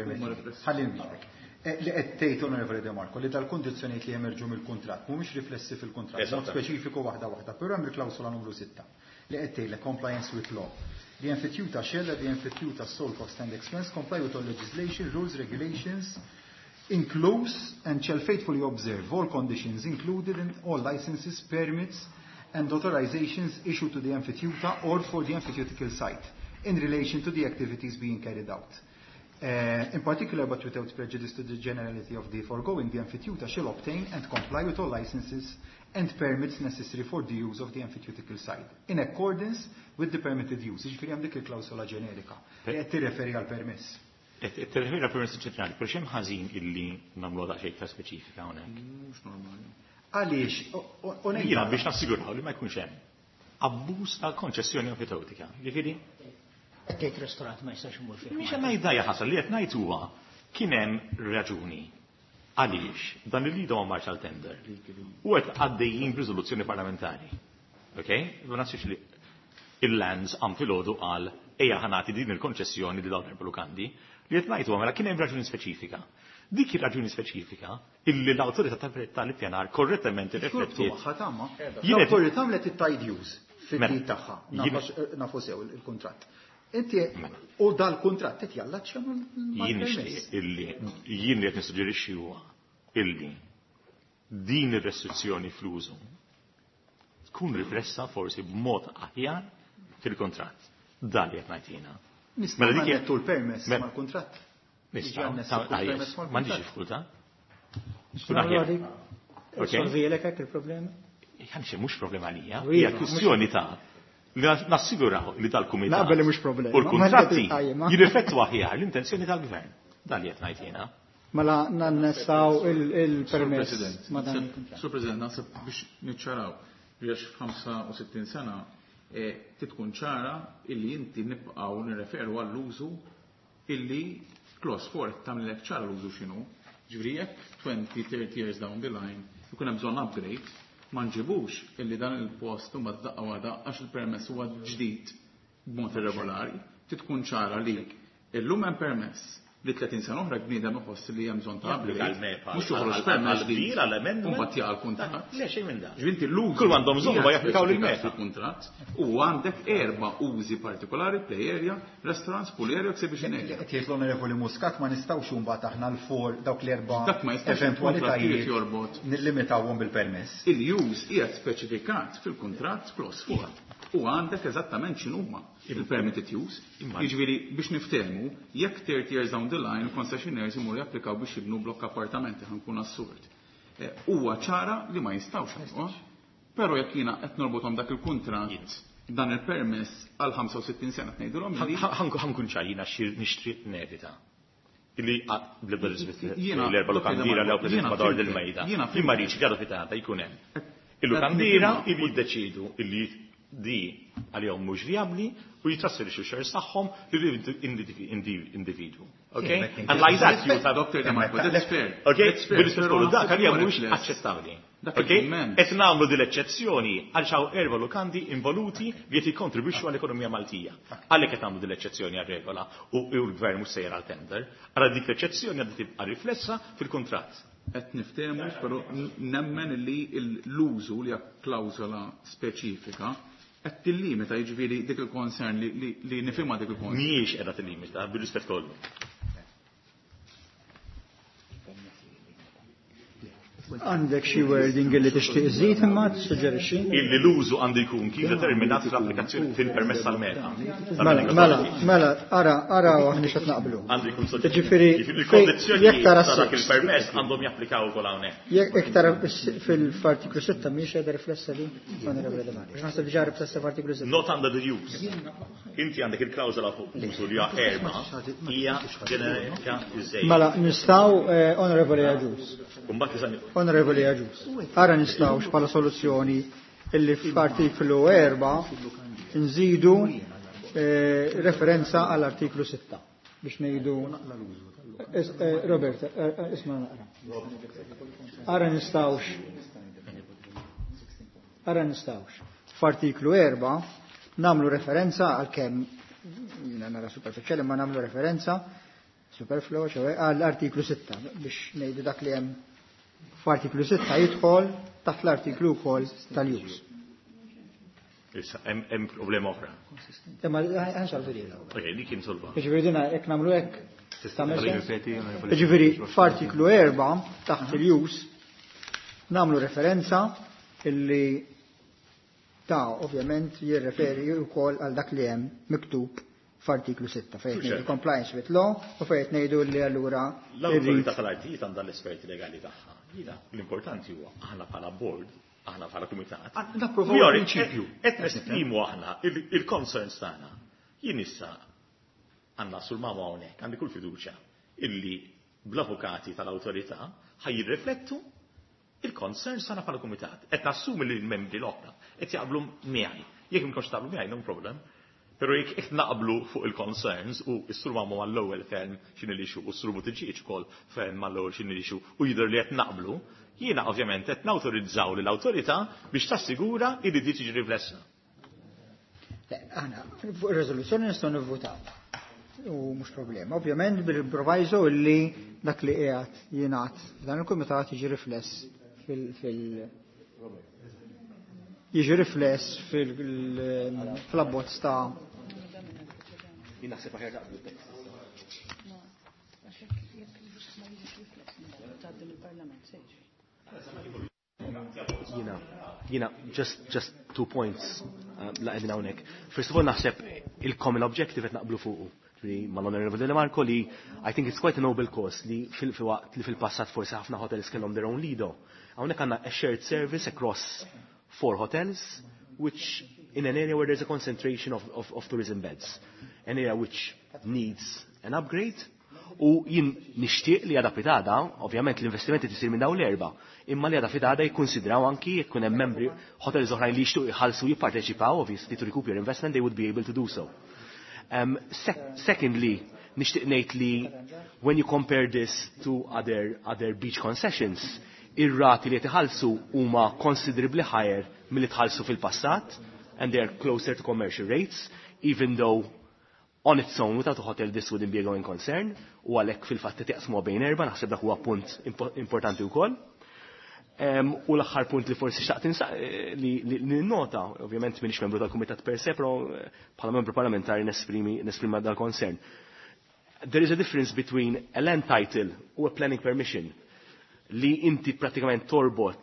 Speaker 7: Li qed tgħid Onorevoli De Marco li tal-kondizzjonijiet li jemerġu mill-kuntratt mhumiex riflessi fil-kuntratt. Mod speċifiku waħda, però hemm il-klawsola numru 6 li qed tgħidlek compliance with law. The enfitjuta shall the enfitjuta sole cost and expense comply with all legislation, rules, regulations, includes and shall faithfully observe all conditions included in all licenses, permits and authorizations issued to the enfitjuta or for the emphiteutical site in relation to the activities being carried out. In particular, but without prejudice to the generality of the foregoing, the emphyteuta shall obtain and comply with all licenses and permits necessary for the use of the emphyteutical site, in accordance with the permitted use. Ġifieri hemm dik il-klawsola ġenerika li qed tirreferi għal permess.
Speaker 5: Tirreferi għal permess ġenerali, per xemm ħażin illi nagħmlu daqsxejn ta' speċifika hawnhekk.
Speaker 8: Mhux normali.
Speaker 7: Għaliex?
Speaker 5: Jiena biex nassiguraw li ma jkunx hemm abbuż tal-konċessjoni emphyteutika. Ġifieri
Speaker 2: Tgħid ristorant ma jistax imur fih.
Speaker 5: Mhix hemm jdajja ħasal li qed ngħid huwa kien hemm raġuni għaliex dan il-lidu ma marx għal-tender u qed għaddejjin b'riżoluzzjoni parlamentari. Okay? Ma nasibx li il-lands għam filgħodu qal ejja ħanati din il-konċessjoni li dawn il-lukandi li qed ngħid huwa mela kien hemm raġuni speċifika. Dik ir-raġuni speċifika illi l-Awtorità tal-Ippjanar korrettament irriflettiet.
Speaker 7: L-Awtorità għamlet it-tied use fit-tit tagħha. Nafu sew il-kuntratt. Inti u dal-kuntratt qed jallaċċja mal-permess.
Speaker 5: Jien li qed nissuġġerixxi huwa illi din ir-restrizzjoni fl-użu tkun riflessa forsi b'mod aħjar fil-kuntratt. Dan li qed ngħid jiena.
Speaker 7: Mela dik jettu l-permess mal-kuntratt.
Speaker 5: M'għandix diffikultà.
Speaker 2: Solvilek hekk il-problemi?
Speaker 5: Ħanxe mhux problema għalija, hija kwistjoni ta' li nassiguraw li tal-kumitat.
Speaker 2: Naqbel mhux problema.
Speaker 5: U l-kuntratti jirriflettu aħjar l-intenzjoni tal-gvern. Dan li qed ngħid jiena.
Speaker 2: Mela nannessaw il-permess.
Speaker 9: Sur President, naħseb biex niċċaraw biex f'65 sena titkun ċara illi inti nibqgħu nirreferu għall-użu illi clause 4 tagħmlek ċara l-użu x'inhu. Ġifieri jekk 20-30 years down the line ikun hemm bżonn upgrade, ma nġibux illi dan il-post huma daqqa wada għax il-permess huwa ġdid b'mod irregolari, titkun ċara li illum hemm permess li 30 sena oħra bniedem iħoss li hemm bżonn ta' mhux joħroġ permess li mbagħad jaqal kuntratt.
Speaker 5: Le xejn minn dak.
Speaker 9: Ġvinti l-użu kull għandhom bżonn ma japplikaw lill-meta kuntratt u għandek 4 użi partikolari play area, restaurants, pool area, exhibition area.
Speaker 7: Qed jgħid l-Onorevoli Muscat ma nistgħux imbagħad aħna l-for dawk l-4
Speaker 9: dak ma jistax eventualitajiet jorbot
Speaker 7: nillimitawhom bil-permess.
Speaker 9: Il-use qiegħed speċifikat fil-kuntratt clause 4 u għandek eżattament x'inhuma il-permitted use. Jiġifieri biex niftehmu jekk 30 years down the line il-concessionaires imur japplikaw biex jibnu blokk appartamenti ħankun assurd. Huwa ċara li ma jistgħux ħafna, però jekk jiena qed norbothom dak il-kuntratt dan il-permess għal 65 sena ngħidulhom li
Speaker 5: ħankun ċajjina nixtri nevita. Illi bl-ebda l-erba l-kandira li għaw madwar del-mejda. Imma riċi għadu fitata jkun hemm. Il-kandira illi jiddeċidu illi di għal-jom mux viabli u jitrasferixu xer saħħom l-individu. Okay? And like that you have
Speaker 9: Dr. Demarco, that's fair.
Speaker 5: Okay? Bil-rispettu dak għal-jom mux accettabli. Okay? Et namlu dil-eċezzjoni għal xaw 4 lokandi involuti li jeti kontribuixu għall-ekonomija Maltija. Għalek et namlu dil-eċezzjoni għal-regola u l-gvern mux sejjer għal-tender. Għal dik l-eċezzjoni għaddi tibqa riflessa fil-kontrat.
Speaker 9: Et niftemu, pero nemmen li l-użu li għak klawzola speċifika qed tillimita jiġifieri dik il-concern li nifhimha dik il-concern.
Speaker 5: Mhijiex qiegħda tillimita bir-rispett kollu.
Speaker 2: Għandek xi wording li tixtieq iżid imma tissuġġerixxi?
Speaker 5: Illi l-użu għandu jkun kif determinat fl-applikazzjoni fil-permess tal-meta.
Speaker 2: Mela, ara aħna x'qed naqblu.
Speaker 5: Għandu jkun soġġett.
Speaker 2: Ġifieri
Speaker 5: il-kondizzjonijiet ta' il-permess għandhom japplikaw ukoll hawnhekk.
Speaker 2: Jekk tara fil-artiklu 6 mhix qiegħda riflessa li Onorevoli Demarco. Naħseb diġà riflessa f'artiklu 6.
Speaker 5: Not under the use. Inti għandek il-klawżola fuq użu li hija ġenerika iżejjed.
Speaker 2: Mela nistgħu Onorevoli Aġus. Onorevoli Aġus. Ara nistgħu bħala soluzzjoni illi f'artiklu 4 nżidu referenza għall-artiklu 6 biex ngħidu Robert, isma' naqra. Ara nistgħux f'artiklu 4 namlu referenza għal kemm jiena nara superfiċjali ma namlu referenza superfluo għall-artiklu 6 biex ngħidu dak li hemm f'artiklu 6 jidħol taħt l-artiklu wkoll tal-use.
Speaker 5: Issa hemm problema oħra.
Speaker 2: Imma ħansolvu lilha.
Speaker 5: Okej, dik insolva.
Speaker 2: Jiġifieri dina jekk nagħmlu hekk jiġifieri f'artiklu 4 taħt il-use nagħmlu referenza illi ovvjament jirreferi wkoll għal dak li hemm miktub f'artiklu 6 fejn ngħidu compliance with law u fejn ngħidu li allura
Speaker 5: l-awtorità tal-artijiet għandha l-esperti legali tagħha. L-importanti huwa aħna bħala board, aħna bħala kumitat.
Speaker 9: Napprovaw il-prinċipju.
Speaker 5: Qed nesprimu aħna il-concerns tagħna. Jien issa għandna sul mama hawnhekk għandi kull fiduċja illi bl-avukati tal-awtorità ħajjirriflettu il-concerns tagħna bħala kumitat. Qed nassumi li l-membri l-oħra qed jaqblu miegħi. Jekk imkox taqblu miegħi no problem. Pero jekk naqblu fuq il-concerns u s-surmamu mal-ewwel ferm x'inilixu u s-surmu tiġiġ ukoll ferm mal-ewwel x'inilixu u jidher li qed naqblu, jiena ovvjament qed nawtorizzaw lill-awtorità biex tassigura li di tiġi riflessa.
Speaker 2: Aħna fuq ir-riżoluzzjoni nistgħu nivvutaw u mhux problema. Ovvjament bil-proviso li dak li qiegħed jingħad dan il-kumitat jiġi rifless jiġi rifless fil-abbozz ta'
Speaker 10: just 2 points laqedin hawnhekk. First of all naħseb il-common objective qed naqblu fuqu. mal-Onorevoli Marco li I think it's quite a noble cause li fil-waqt li fil-passat forsi ħafna hotels kellhom their own Lido. Hawnhekk għandna a shared service across 4 hotels, which in an area where there's a concentration of tourism beds, an area which needs an upgrade. U jien nixtieq li għada fitada, ovvjament l-investimenti tisir minn dawn l-erba, imma li għada fitada jikkonsidraw anki jekk hemm membri hotels oħrajn li jixtuq jħallsu jipparteċipaw, obviously to recoup your investment, they would be able to do so. Secondly, nixtieq ngħid li when you compare this to other beach concessions, ir-rati li tħallsu huma considerably higher milli tħallsu fil-passat, and they are closer to commercial rates, even though on its own, without a hotel, this wouldn't be a going concern, u għalek fil-fatt tiqsmu bejn erba, naħseb dak huwa punt importanti wkoll. U l-aħħar punt li forsi xtaqt li nota, ovvjament minix membru tal-Kumitat per se, però bħala membru parlamentari nesprima dal-concern. There is a difference between a land title u a planning permission li inti pratikament torbot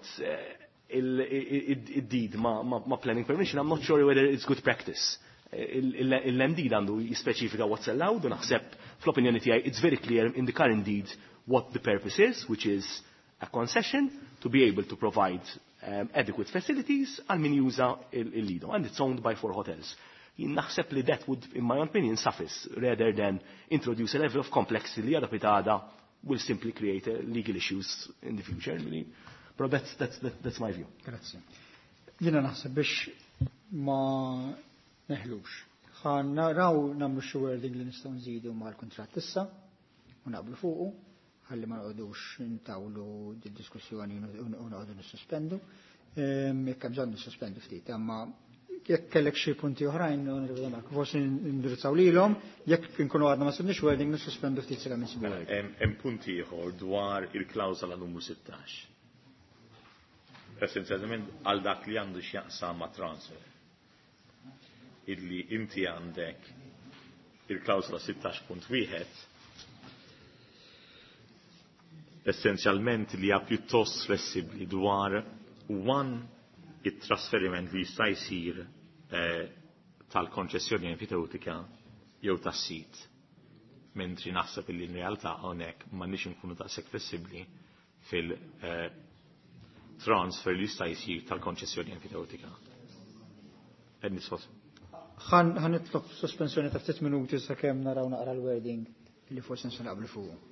Speaker 10: id-did ma planning permission. I'm not sure whether it's good practice. Il-landid għandu jispeċifika what's allowed, u naħseb fl-opinjoni tiegħi it's very clear in the current deed what the purpose is, which is a concession to be able to provide adequate facilities għal min juża il-Lido, and it's owned by 4 hotels. Naħseb li that would, in my opinion, suffice rather than introduce a level of complexity li għada pitada will simply create legal issues in the future. But that's my view.
Speaker 2: Grazie. Jina naħseb biex ma neħlux. Ħan naraw namlu xi wording li nistgħu nżidu mal-kuntratt issa u naqblu fuqu, ħalli ma nqogħdux ntawlu d-diskussjoni u nqogħdu nissospendu. Jekk hemm bżonn nissospendu ftit, imma jekk kellek xi punti oħrajn forsi indirizzaw lilhom, jekk inkunu għadna ma sibniex wording nissospendu ftit sila minn sibu.
Speaker 5: Hemm punti ieħor dwar il-klawżola numru 16. Essenzjalment għal dak li għandu x'jaqsam ma' transfer. Illi inti għandek il-klawsola 16.1 essenzjalment li hija pjuttost flessibbli dwar it-trasferiment li jista' jsir tal-konċessjoni enfiteutika jew tas-sit. Mentri naħseb illi n-realtà hawnhekk m'għandniex inkunu daqshekk flessibbli fil-transfer li jista' jsir tal-konċessjoni enfiteutika.
Speaker 2: Ħan nitlob sospensjoni ta' 3 minuti sakemm naraw naqra l-wording li forsi nistgħu naqblu fuq.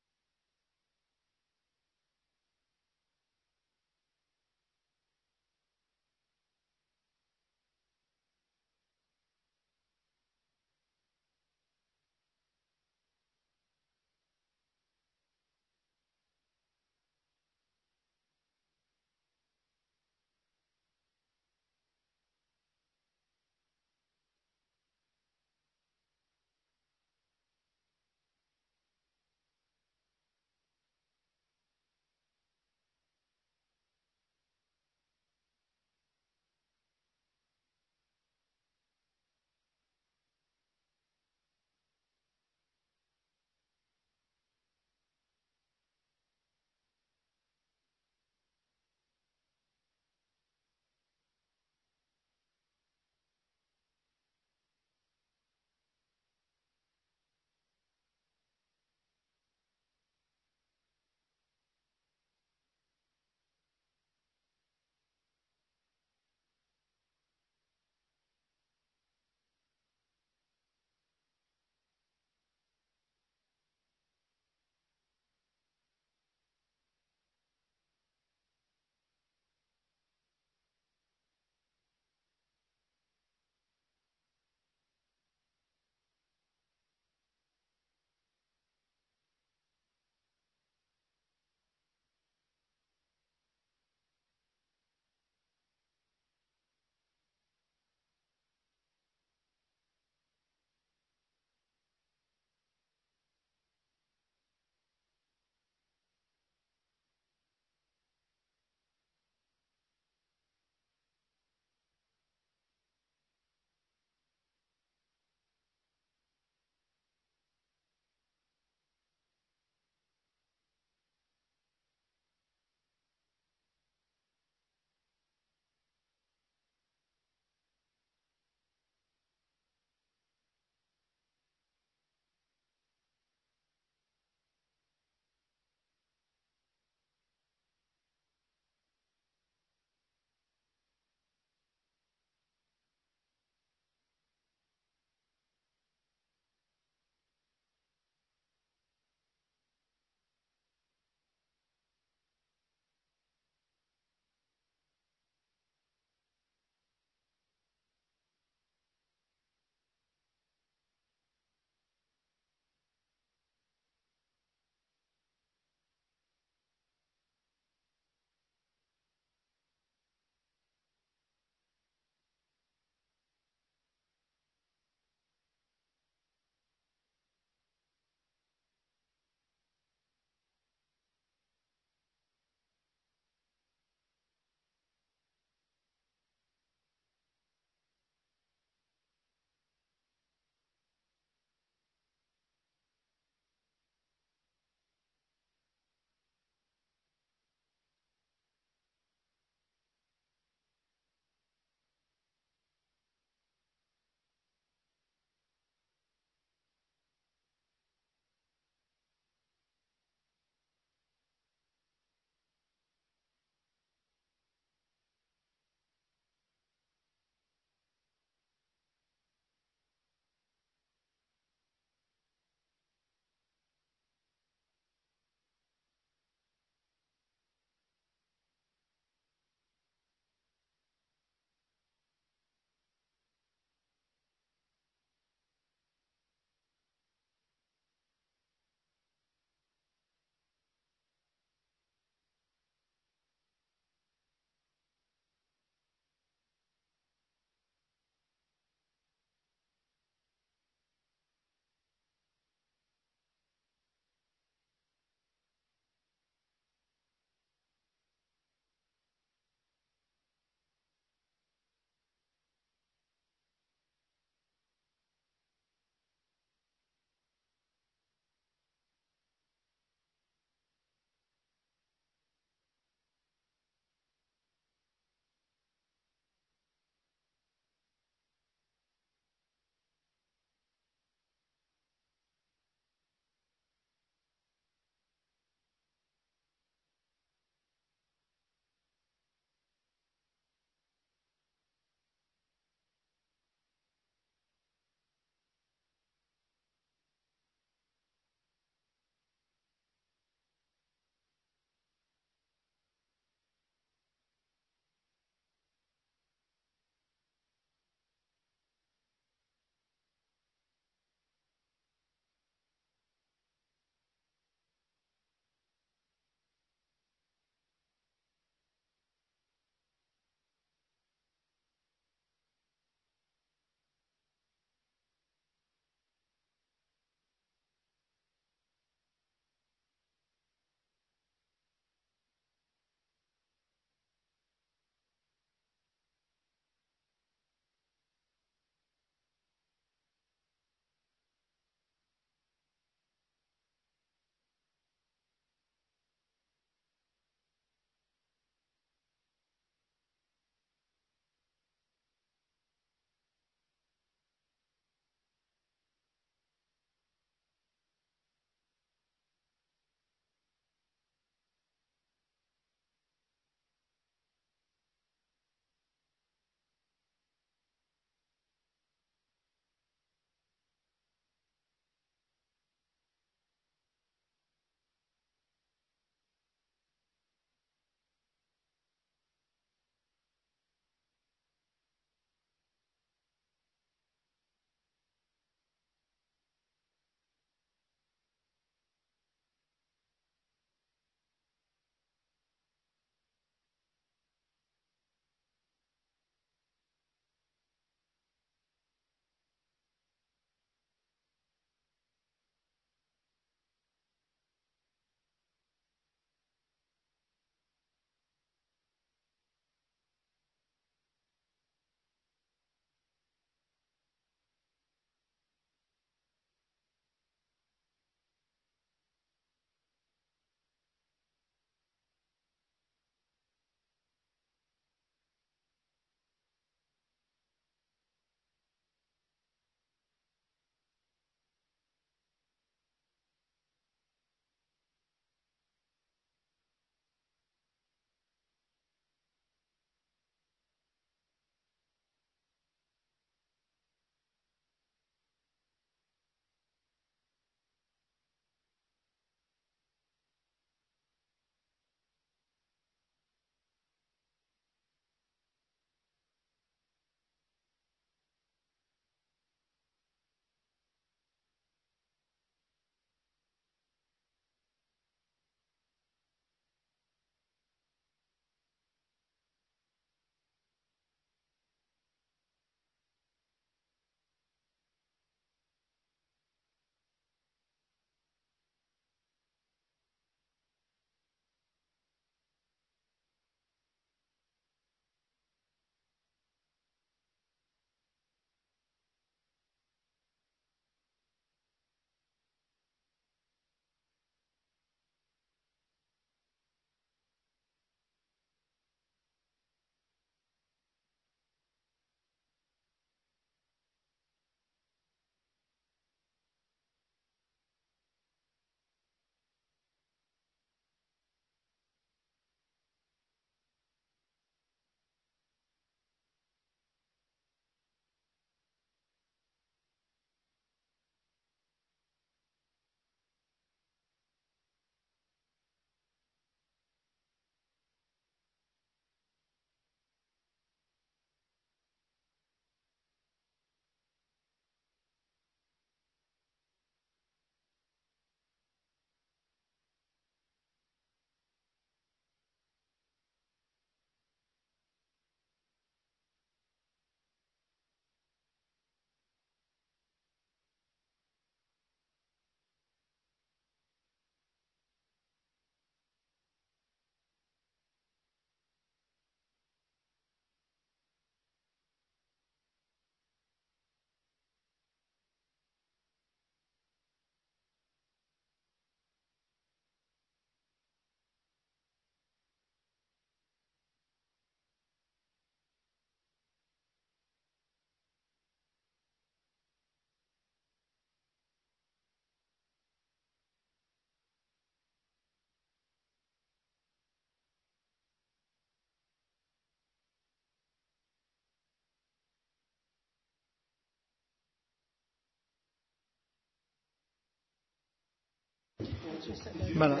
Speaker 2: Mela,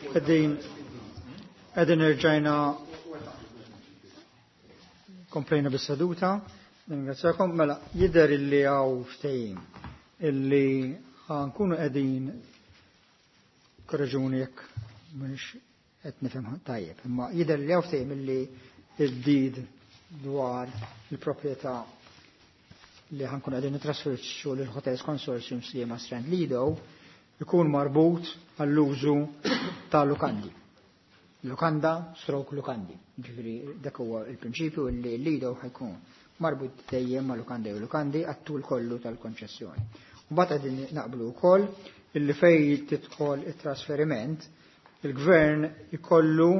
Speaker 2: qegħdin irġajna komplejna bis-seduta. Ningrazzjakom. Mela, jidher illi hawn ftehim illi nkunu qegħdin korreġuni jekk mhux qed nifhem tajjeb, imma jidher li hawn ftehim illi d-did dwar il-proprjetà li ħankun qegħdin nitrasferixxu lil Hotels Consortiums li ma' Strand Lido ikun marbut għall-użu ta' lukandi. Lukanda stroke lukandi. Ġifieri dak huwa l-prinċipju li Lido ħajkun marbut dejjem ma' lukandi u lukandi għat-tul kollu tal-konċessjoni. U mbagħad qegħdin naqblu wkoll illi fejn tidħol it-trasferiment il-gvern ikollu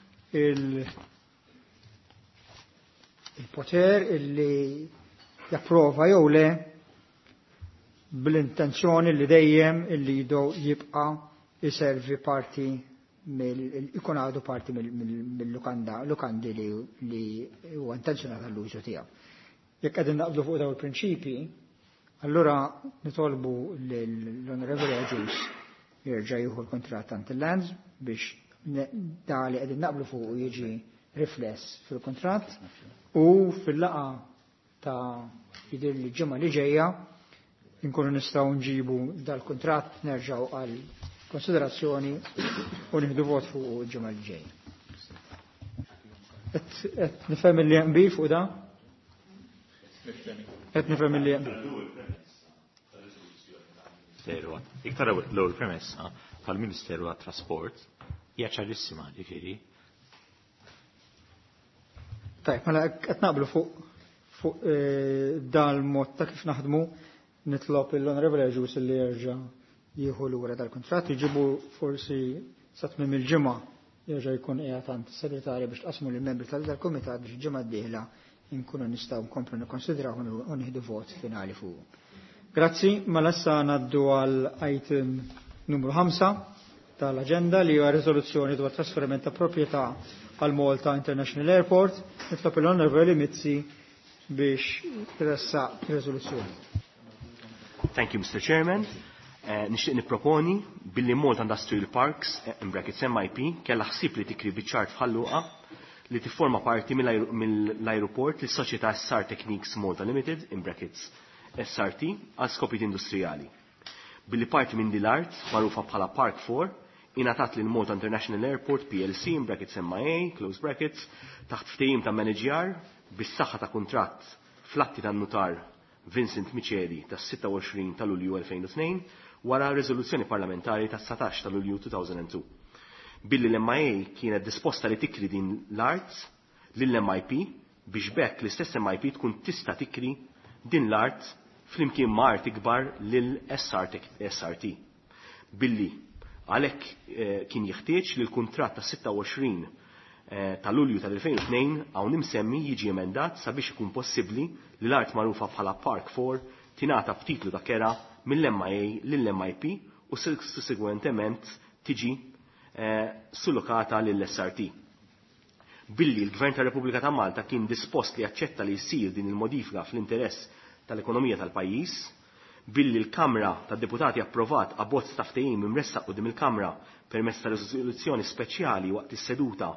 Speaker 2: il-poter illi japprova jew le bil-intenzjoni li dejjem illi jibqa' iservi parti ikun għadu parti mill-lukandi li huwa intenzjonat għall-użu tiegħu. Jekk qegħdin naqblu fuq dawn il-prinċipji, allura nitolbu l-Onorevoli Aġus jerġa' jieħu l-kontratt Antillands biex da li qegħdin naqblu fuq jiġi rifless fil-kontratt u fil-laqa ta' jidir li ġimgħa li ġejja inkunu nistgħu nġibu dal-kontratt nerġgħu għal konsiderazzjoni u nieħdu vot fuq ġimgħa li ġejja. Qed nifhem li hemm fuq da? Qed nifhem li hemm.
Speaker 5: Iktar l-ewwel premessa tal-Ministeru għat-Trasport hija ċarissima ġifieri.
Speaker 2: Tajb, mela qed naqblu fuq dal-mod ta' kif naħdmu nitlob l-Onorevoli Aġus li jerġa' jieħu lura dal-kontratt, jiġibu forsi sa tmiem il-ġimgħa jerġa' jkun qiegħed għand is-segretarja biex tqasmu lill-membri tal-kumitat biex il-ġimgħa d-dieħla nkunu nistgħu nkomplu nikkonsidraw u nieħdu vot finali fuq. Grazzi, mela issa ngħaddu għal item numru 5 tal-aġenda li huwa riżoluzzjoni dwar trasferiment ta' proprjetà għal Malta International Airport. Nitlob l-Onorevoli Mizzi biex tressaq riżoluzzjoni.
Speaker 10: Thank you, Mr. Chairman. Nixtieq nipproponi billi Malta Industrial Parks, in brackets MIP, kellha ħsieb li tikri biċ-ċart f'Ħalluqa li tifforma parti mill-ajruport lis soċjetà SR Techniques Malta Limited, in brackets SRT, għal skopit industrijali. Billi parti minn dil-art, magħrufa bħala Park 4, ingħatat lil Malta International Airport PLC, in brackets MIA, close brackets, taħt ftehim ta' manager bis-saħħa ta' kuntratt fl-atti tan-nutar Vincent Micheli tas-26 ta' Lulju 2002 wara riżoluzzjoni parlamentari tas-17 ta' Lulju 2002. Billi l-MIA kienet disposta li tikri din l-art lill-MIP biex bekk l-istess MIP tkun tista' tikri din l-art flimkien ma' art ikbar lill-SRT. Billi għalhekk kien jeħtieġ li l-kuntratt ta' 26 ta' Lulju tal-2002 hawn imsemmi jiġi emendat sabiex ikun possibbli li l-art magħrufa bħala Park 4 tingħata b'titlu ta' kera mill-MIA lill-MIP u sussegwentement tiġi sullokata lill-SRT. Billi l-Gvern tar-Repubblika ta' Malta kien dispost li jaċċetta li jsir din il-modifika fl-interess tal-ekonomija tal-pajjiż, billi l-Kamra tad-Deputati approvat abbozz ta' ftehim imressaq quddiem il-Kamra permezz ta' riżoluzzjoni speċjali waqt is-seduta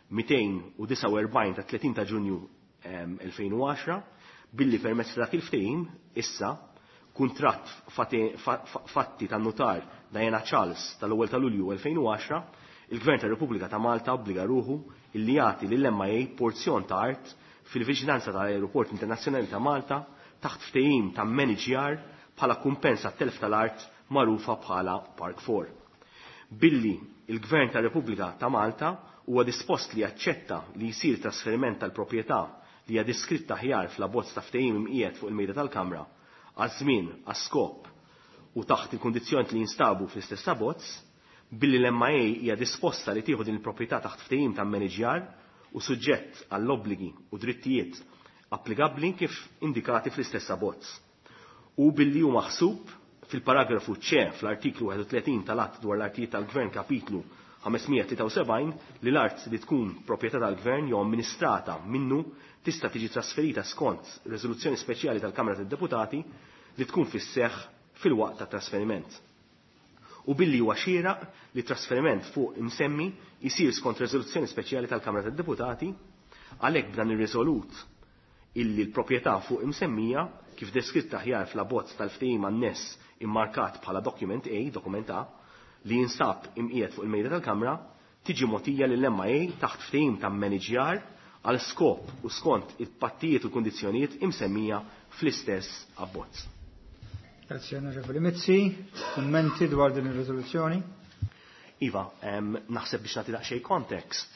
Speaker 10: 249 ta' 30 ta' Ġunju 2010, billi permezz ta' dak il-ftehim issa kuntratt fatti tan-notar Diana Charles tal-1 ta' Lulju 2010, il-Gvern tar-Repubblika ta' Malta obbliga ruħu illi jagħti lill-MIA porzjon ta' art fil-viċinanza tal-Aeroport Internazzjonali ta' Malta taħt ftehim ta' manager bħala kumpensa telf tal-art magħrufa bħala Park 4. Billi il-Gvern tar-Repubblika ta' Malta huwa dispost li jaċċetta li jsir trasferiment tal-proprjetà li hija diskritta ħjar fl-abbozz ta' ftehim imqiegħed fuq il-mejda tal-Kamra għaż-żmien għas-skop u taħt il-kundizzjoni li jinstabu fl-istess abbozz, billi l-MIA hija disposta li tieħu din il-proprjetà taħt ftehim ta' manager u suġġett għall-obbligi u drittijiet applikabbli kif indikati fl-istess abbozz. U billi hu maħsub fil-paragrafu C fl-artiklu 31 tal-att dwar l-artijiet tal-Gvern kapitlu 573 li l-art li tkun proprjetà tal-Gvern jew amministrata minnu tista' tiġi trasferita skont riżoluzzjoni speċjali tal-Kamra tad-Deputati li tkun fis-seħħ fil-waqt tat trasferiment. u billi huwa xieraq li trasferiment fuq imsemmi jsir skont riżoluzzjoni speċjali tal-Kamra tad-Deputati għalhekk b'dan ir-riżolut illi l-proprjetà fuq imsemmija kif deskritta aħjar fl-abbozz tal-ftehim għan-nies immarkat bħala dokument A, dokument A, li jinsab imqiegħed fuq il-mejda tal-Kamra tiġi mogħtija lill-MIA taħt ftehim ta' maniġjar għal skop u skont il-pattijiet u l-kundizzjonijiet imsemmija fl-istess abbozz.
Speaker 2: Grazie, onorevoli Mizzi. Kummenti dwar din ir-riżoluzzjoni?
Speaker 10: Iva, naħseb biex nagħti daqsxejn kontekst.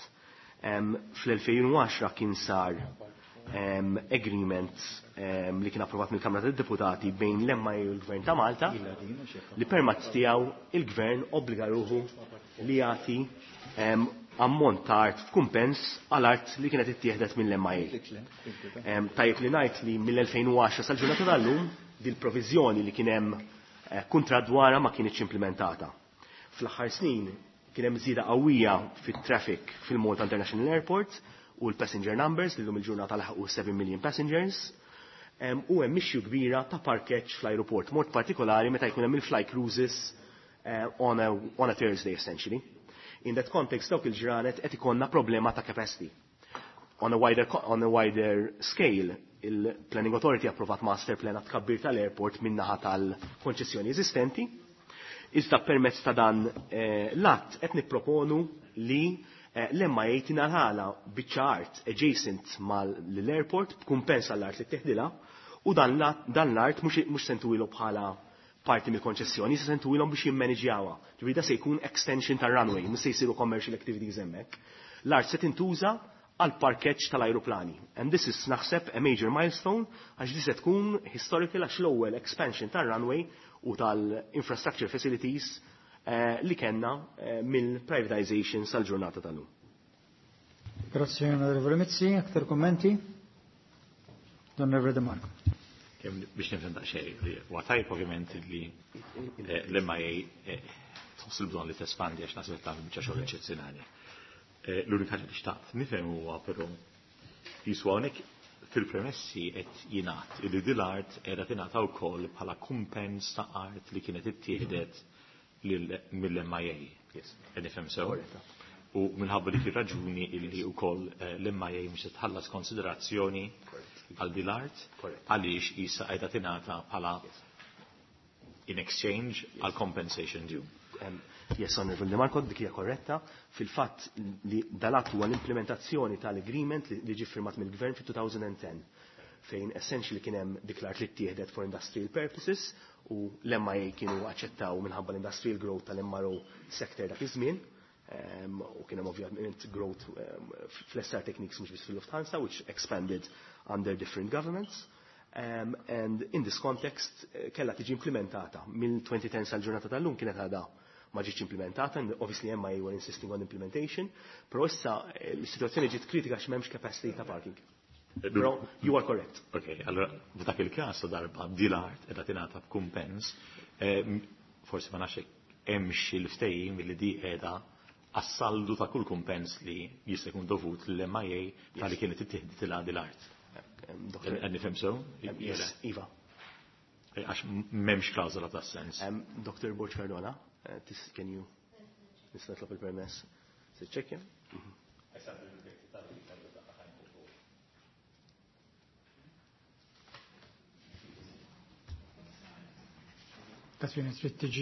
Speaker 10: Fl-2010 kien sar agreement li kien approvat mill-Kamra tad-Deputati bejn l-MIA u l-Gvern ta' Malta li permezz tiegħu il-Gvern obbliga ruħu li jagħti ammont ta' art f'kumpens għal art li kienet ittieħdet mill-MIA. Tajjeb li ngħid li mill-2010 sal-ġurnata tal-lum dil-provizjoni li kien hemm kuntratt dwarha ma kienx implementata. Fl-aħħar snin kien hemm żieda qawwija fit-traffic fil-Malta International Airport u l-passenger numbers li llum il-ġurnata laħqu 7 million passengers u hemm mixju kbira ta' parkeġġ fl-ajruport, mod partikolari meta jkun hemm il-fly cruises on a Thursday essentially. In that context dawk il-ġranet qed ikollna problema ta' capacity. On a wider scale, il-Planning Authority approvat master plan tkabbir tal-airport minnaħa tal-konċessjoni eżistenti. Iżda permezz ta' dan l-att qed nipproponu li l-MIA tingħala biċċa art adjacent mal-airport b'kumpens għall-art li teħdilha u dan l-art mhux sentuwilu bħala parti mill-konċessjoni, se sentuwilhom biex jimmaniġjawha. Ġifieri da se jkun extension tar-runway, mhux se jsiru commercial activities hemmhekk. L-art se tintuża għal parkeġġ tal-ajruplani. And this is naħseb a major milestone għax di se tkun historical għax l-ewwel expansion tar-runway u tal-infrastructure facilities li kellna mill-privatization sal-ġurnata tal-lum.
Speaker 2: Grazie, onorevole Mizzi. Aktar kommenti? Onorevole De Marco.
Speaker 5: Biex nifhem daqsxejn li huwa tajb ovvjament li l-MIA tħoss il-bżonn li tespandi għax naħseb tagħmel biċċa xogħol eċċezzjonali. L-unika ħaġa li xtaqt nifhem huwa però jiswa hawnhekk fil-premessi qed jingħad li din l-art qiegħda tingħata wkoll bħala kumpens ta' art li kienet ittieħdet mill-MIA. Qed nifhem sew. U minħabba dik ir-raġuni li wkoll l-MIA mhux tħallas konsiderazzjoni għal din l-art għaliex issa qiegħda tingħata bħala in exchange għal compensation due.
Speaker 10: Yes, Honorable De Marco, dik hija korretta. Fil-fatt li dal-att huwa l-implementazzjoni tal-agreement li ġie firmat mill-Gvern fi-2010 fejn essentially kien hemm dik l-art li ttieħdet for industrial purposes u l-MIA kienu aċċettaw minħabba l-industrial growth tal-MRO sector dak iż-żmien u kien hemm ovvjament growth fl-SR techniques mhux biss fil-Lufthansa which expanded under different governments. And in this context kellha tiġi implementata mill-2010 sal-ġurnata tal-lum kienet għadha ma ġietx implementata, and obviously MIA were insisting on implementation, però issa l-situazzjoni ġiet kritika x'm'hemmx capacity ta' parking. Però you are correct.
Speaker 5: Okay, allora f'dak il-każ darba din l-art qiegħda tingħata b'kumpens, forsi ma nafx hemm xi l-ftehim milli di qiegħda għas-saldu ta' kull kumpens li jista' jkun dovut lill-MIA tal-li kienet ittieħdet ilha din l-art. Qed nifhem sew?
Speaker 10: Iva.
Speaker 5: Għax m'hemmx klawżola tas-sens.
Speaker 10: Dr. Borġ Cardona, can you nistaqlab il-permess? Se ċekkja?
Speaker 2: Kazzjoni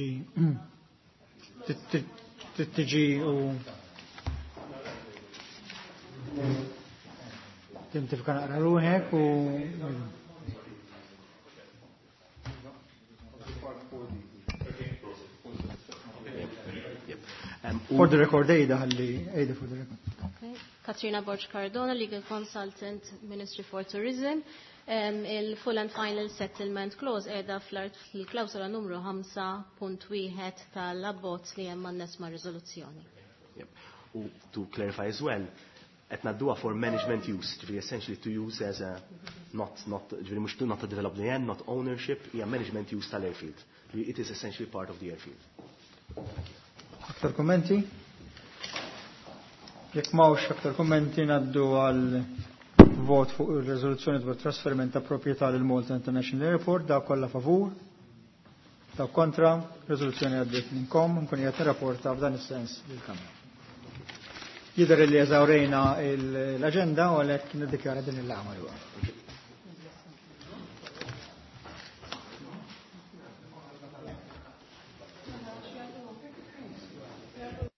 Speaker 2: trid tiġi u identifika naqra ruħek u for the record ejda for the record.
Speaker 11: Okay. Katrina Borġ Cardona, Legal Consultant, Ministry for Tourism. Il-Full and Final Settlement Clause qiegħda fil-klawsola numru 5.1 tal-abbozz li hemm annes ma' riżoluzzjoni.
Speaker 10: U to clarify as well, qed ngħadduha for management use, ġifieri essentially to use as a ġifieri mhux not to develop the end, not ownership, hija management use tal-airfield. It is essentially part of the airfield.
Speaker 2: Aktar kommenti? Jekk m'hawnx aktar kommenti ngħaddu għal vot fuq ir-riżoluzzjoni dwar trasferiment ta' proprjetà lil Malta International Airport, da kollha favur. Daw kontra, rezoluzzjoni għaddit minnkom, nkun jgħat rapporta f'dan is-sens lill-Kamra. Jidher li eżawrejna l-aġenda u għalhekk niddikjara din il-laqgħa.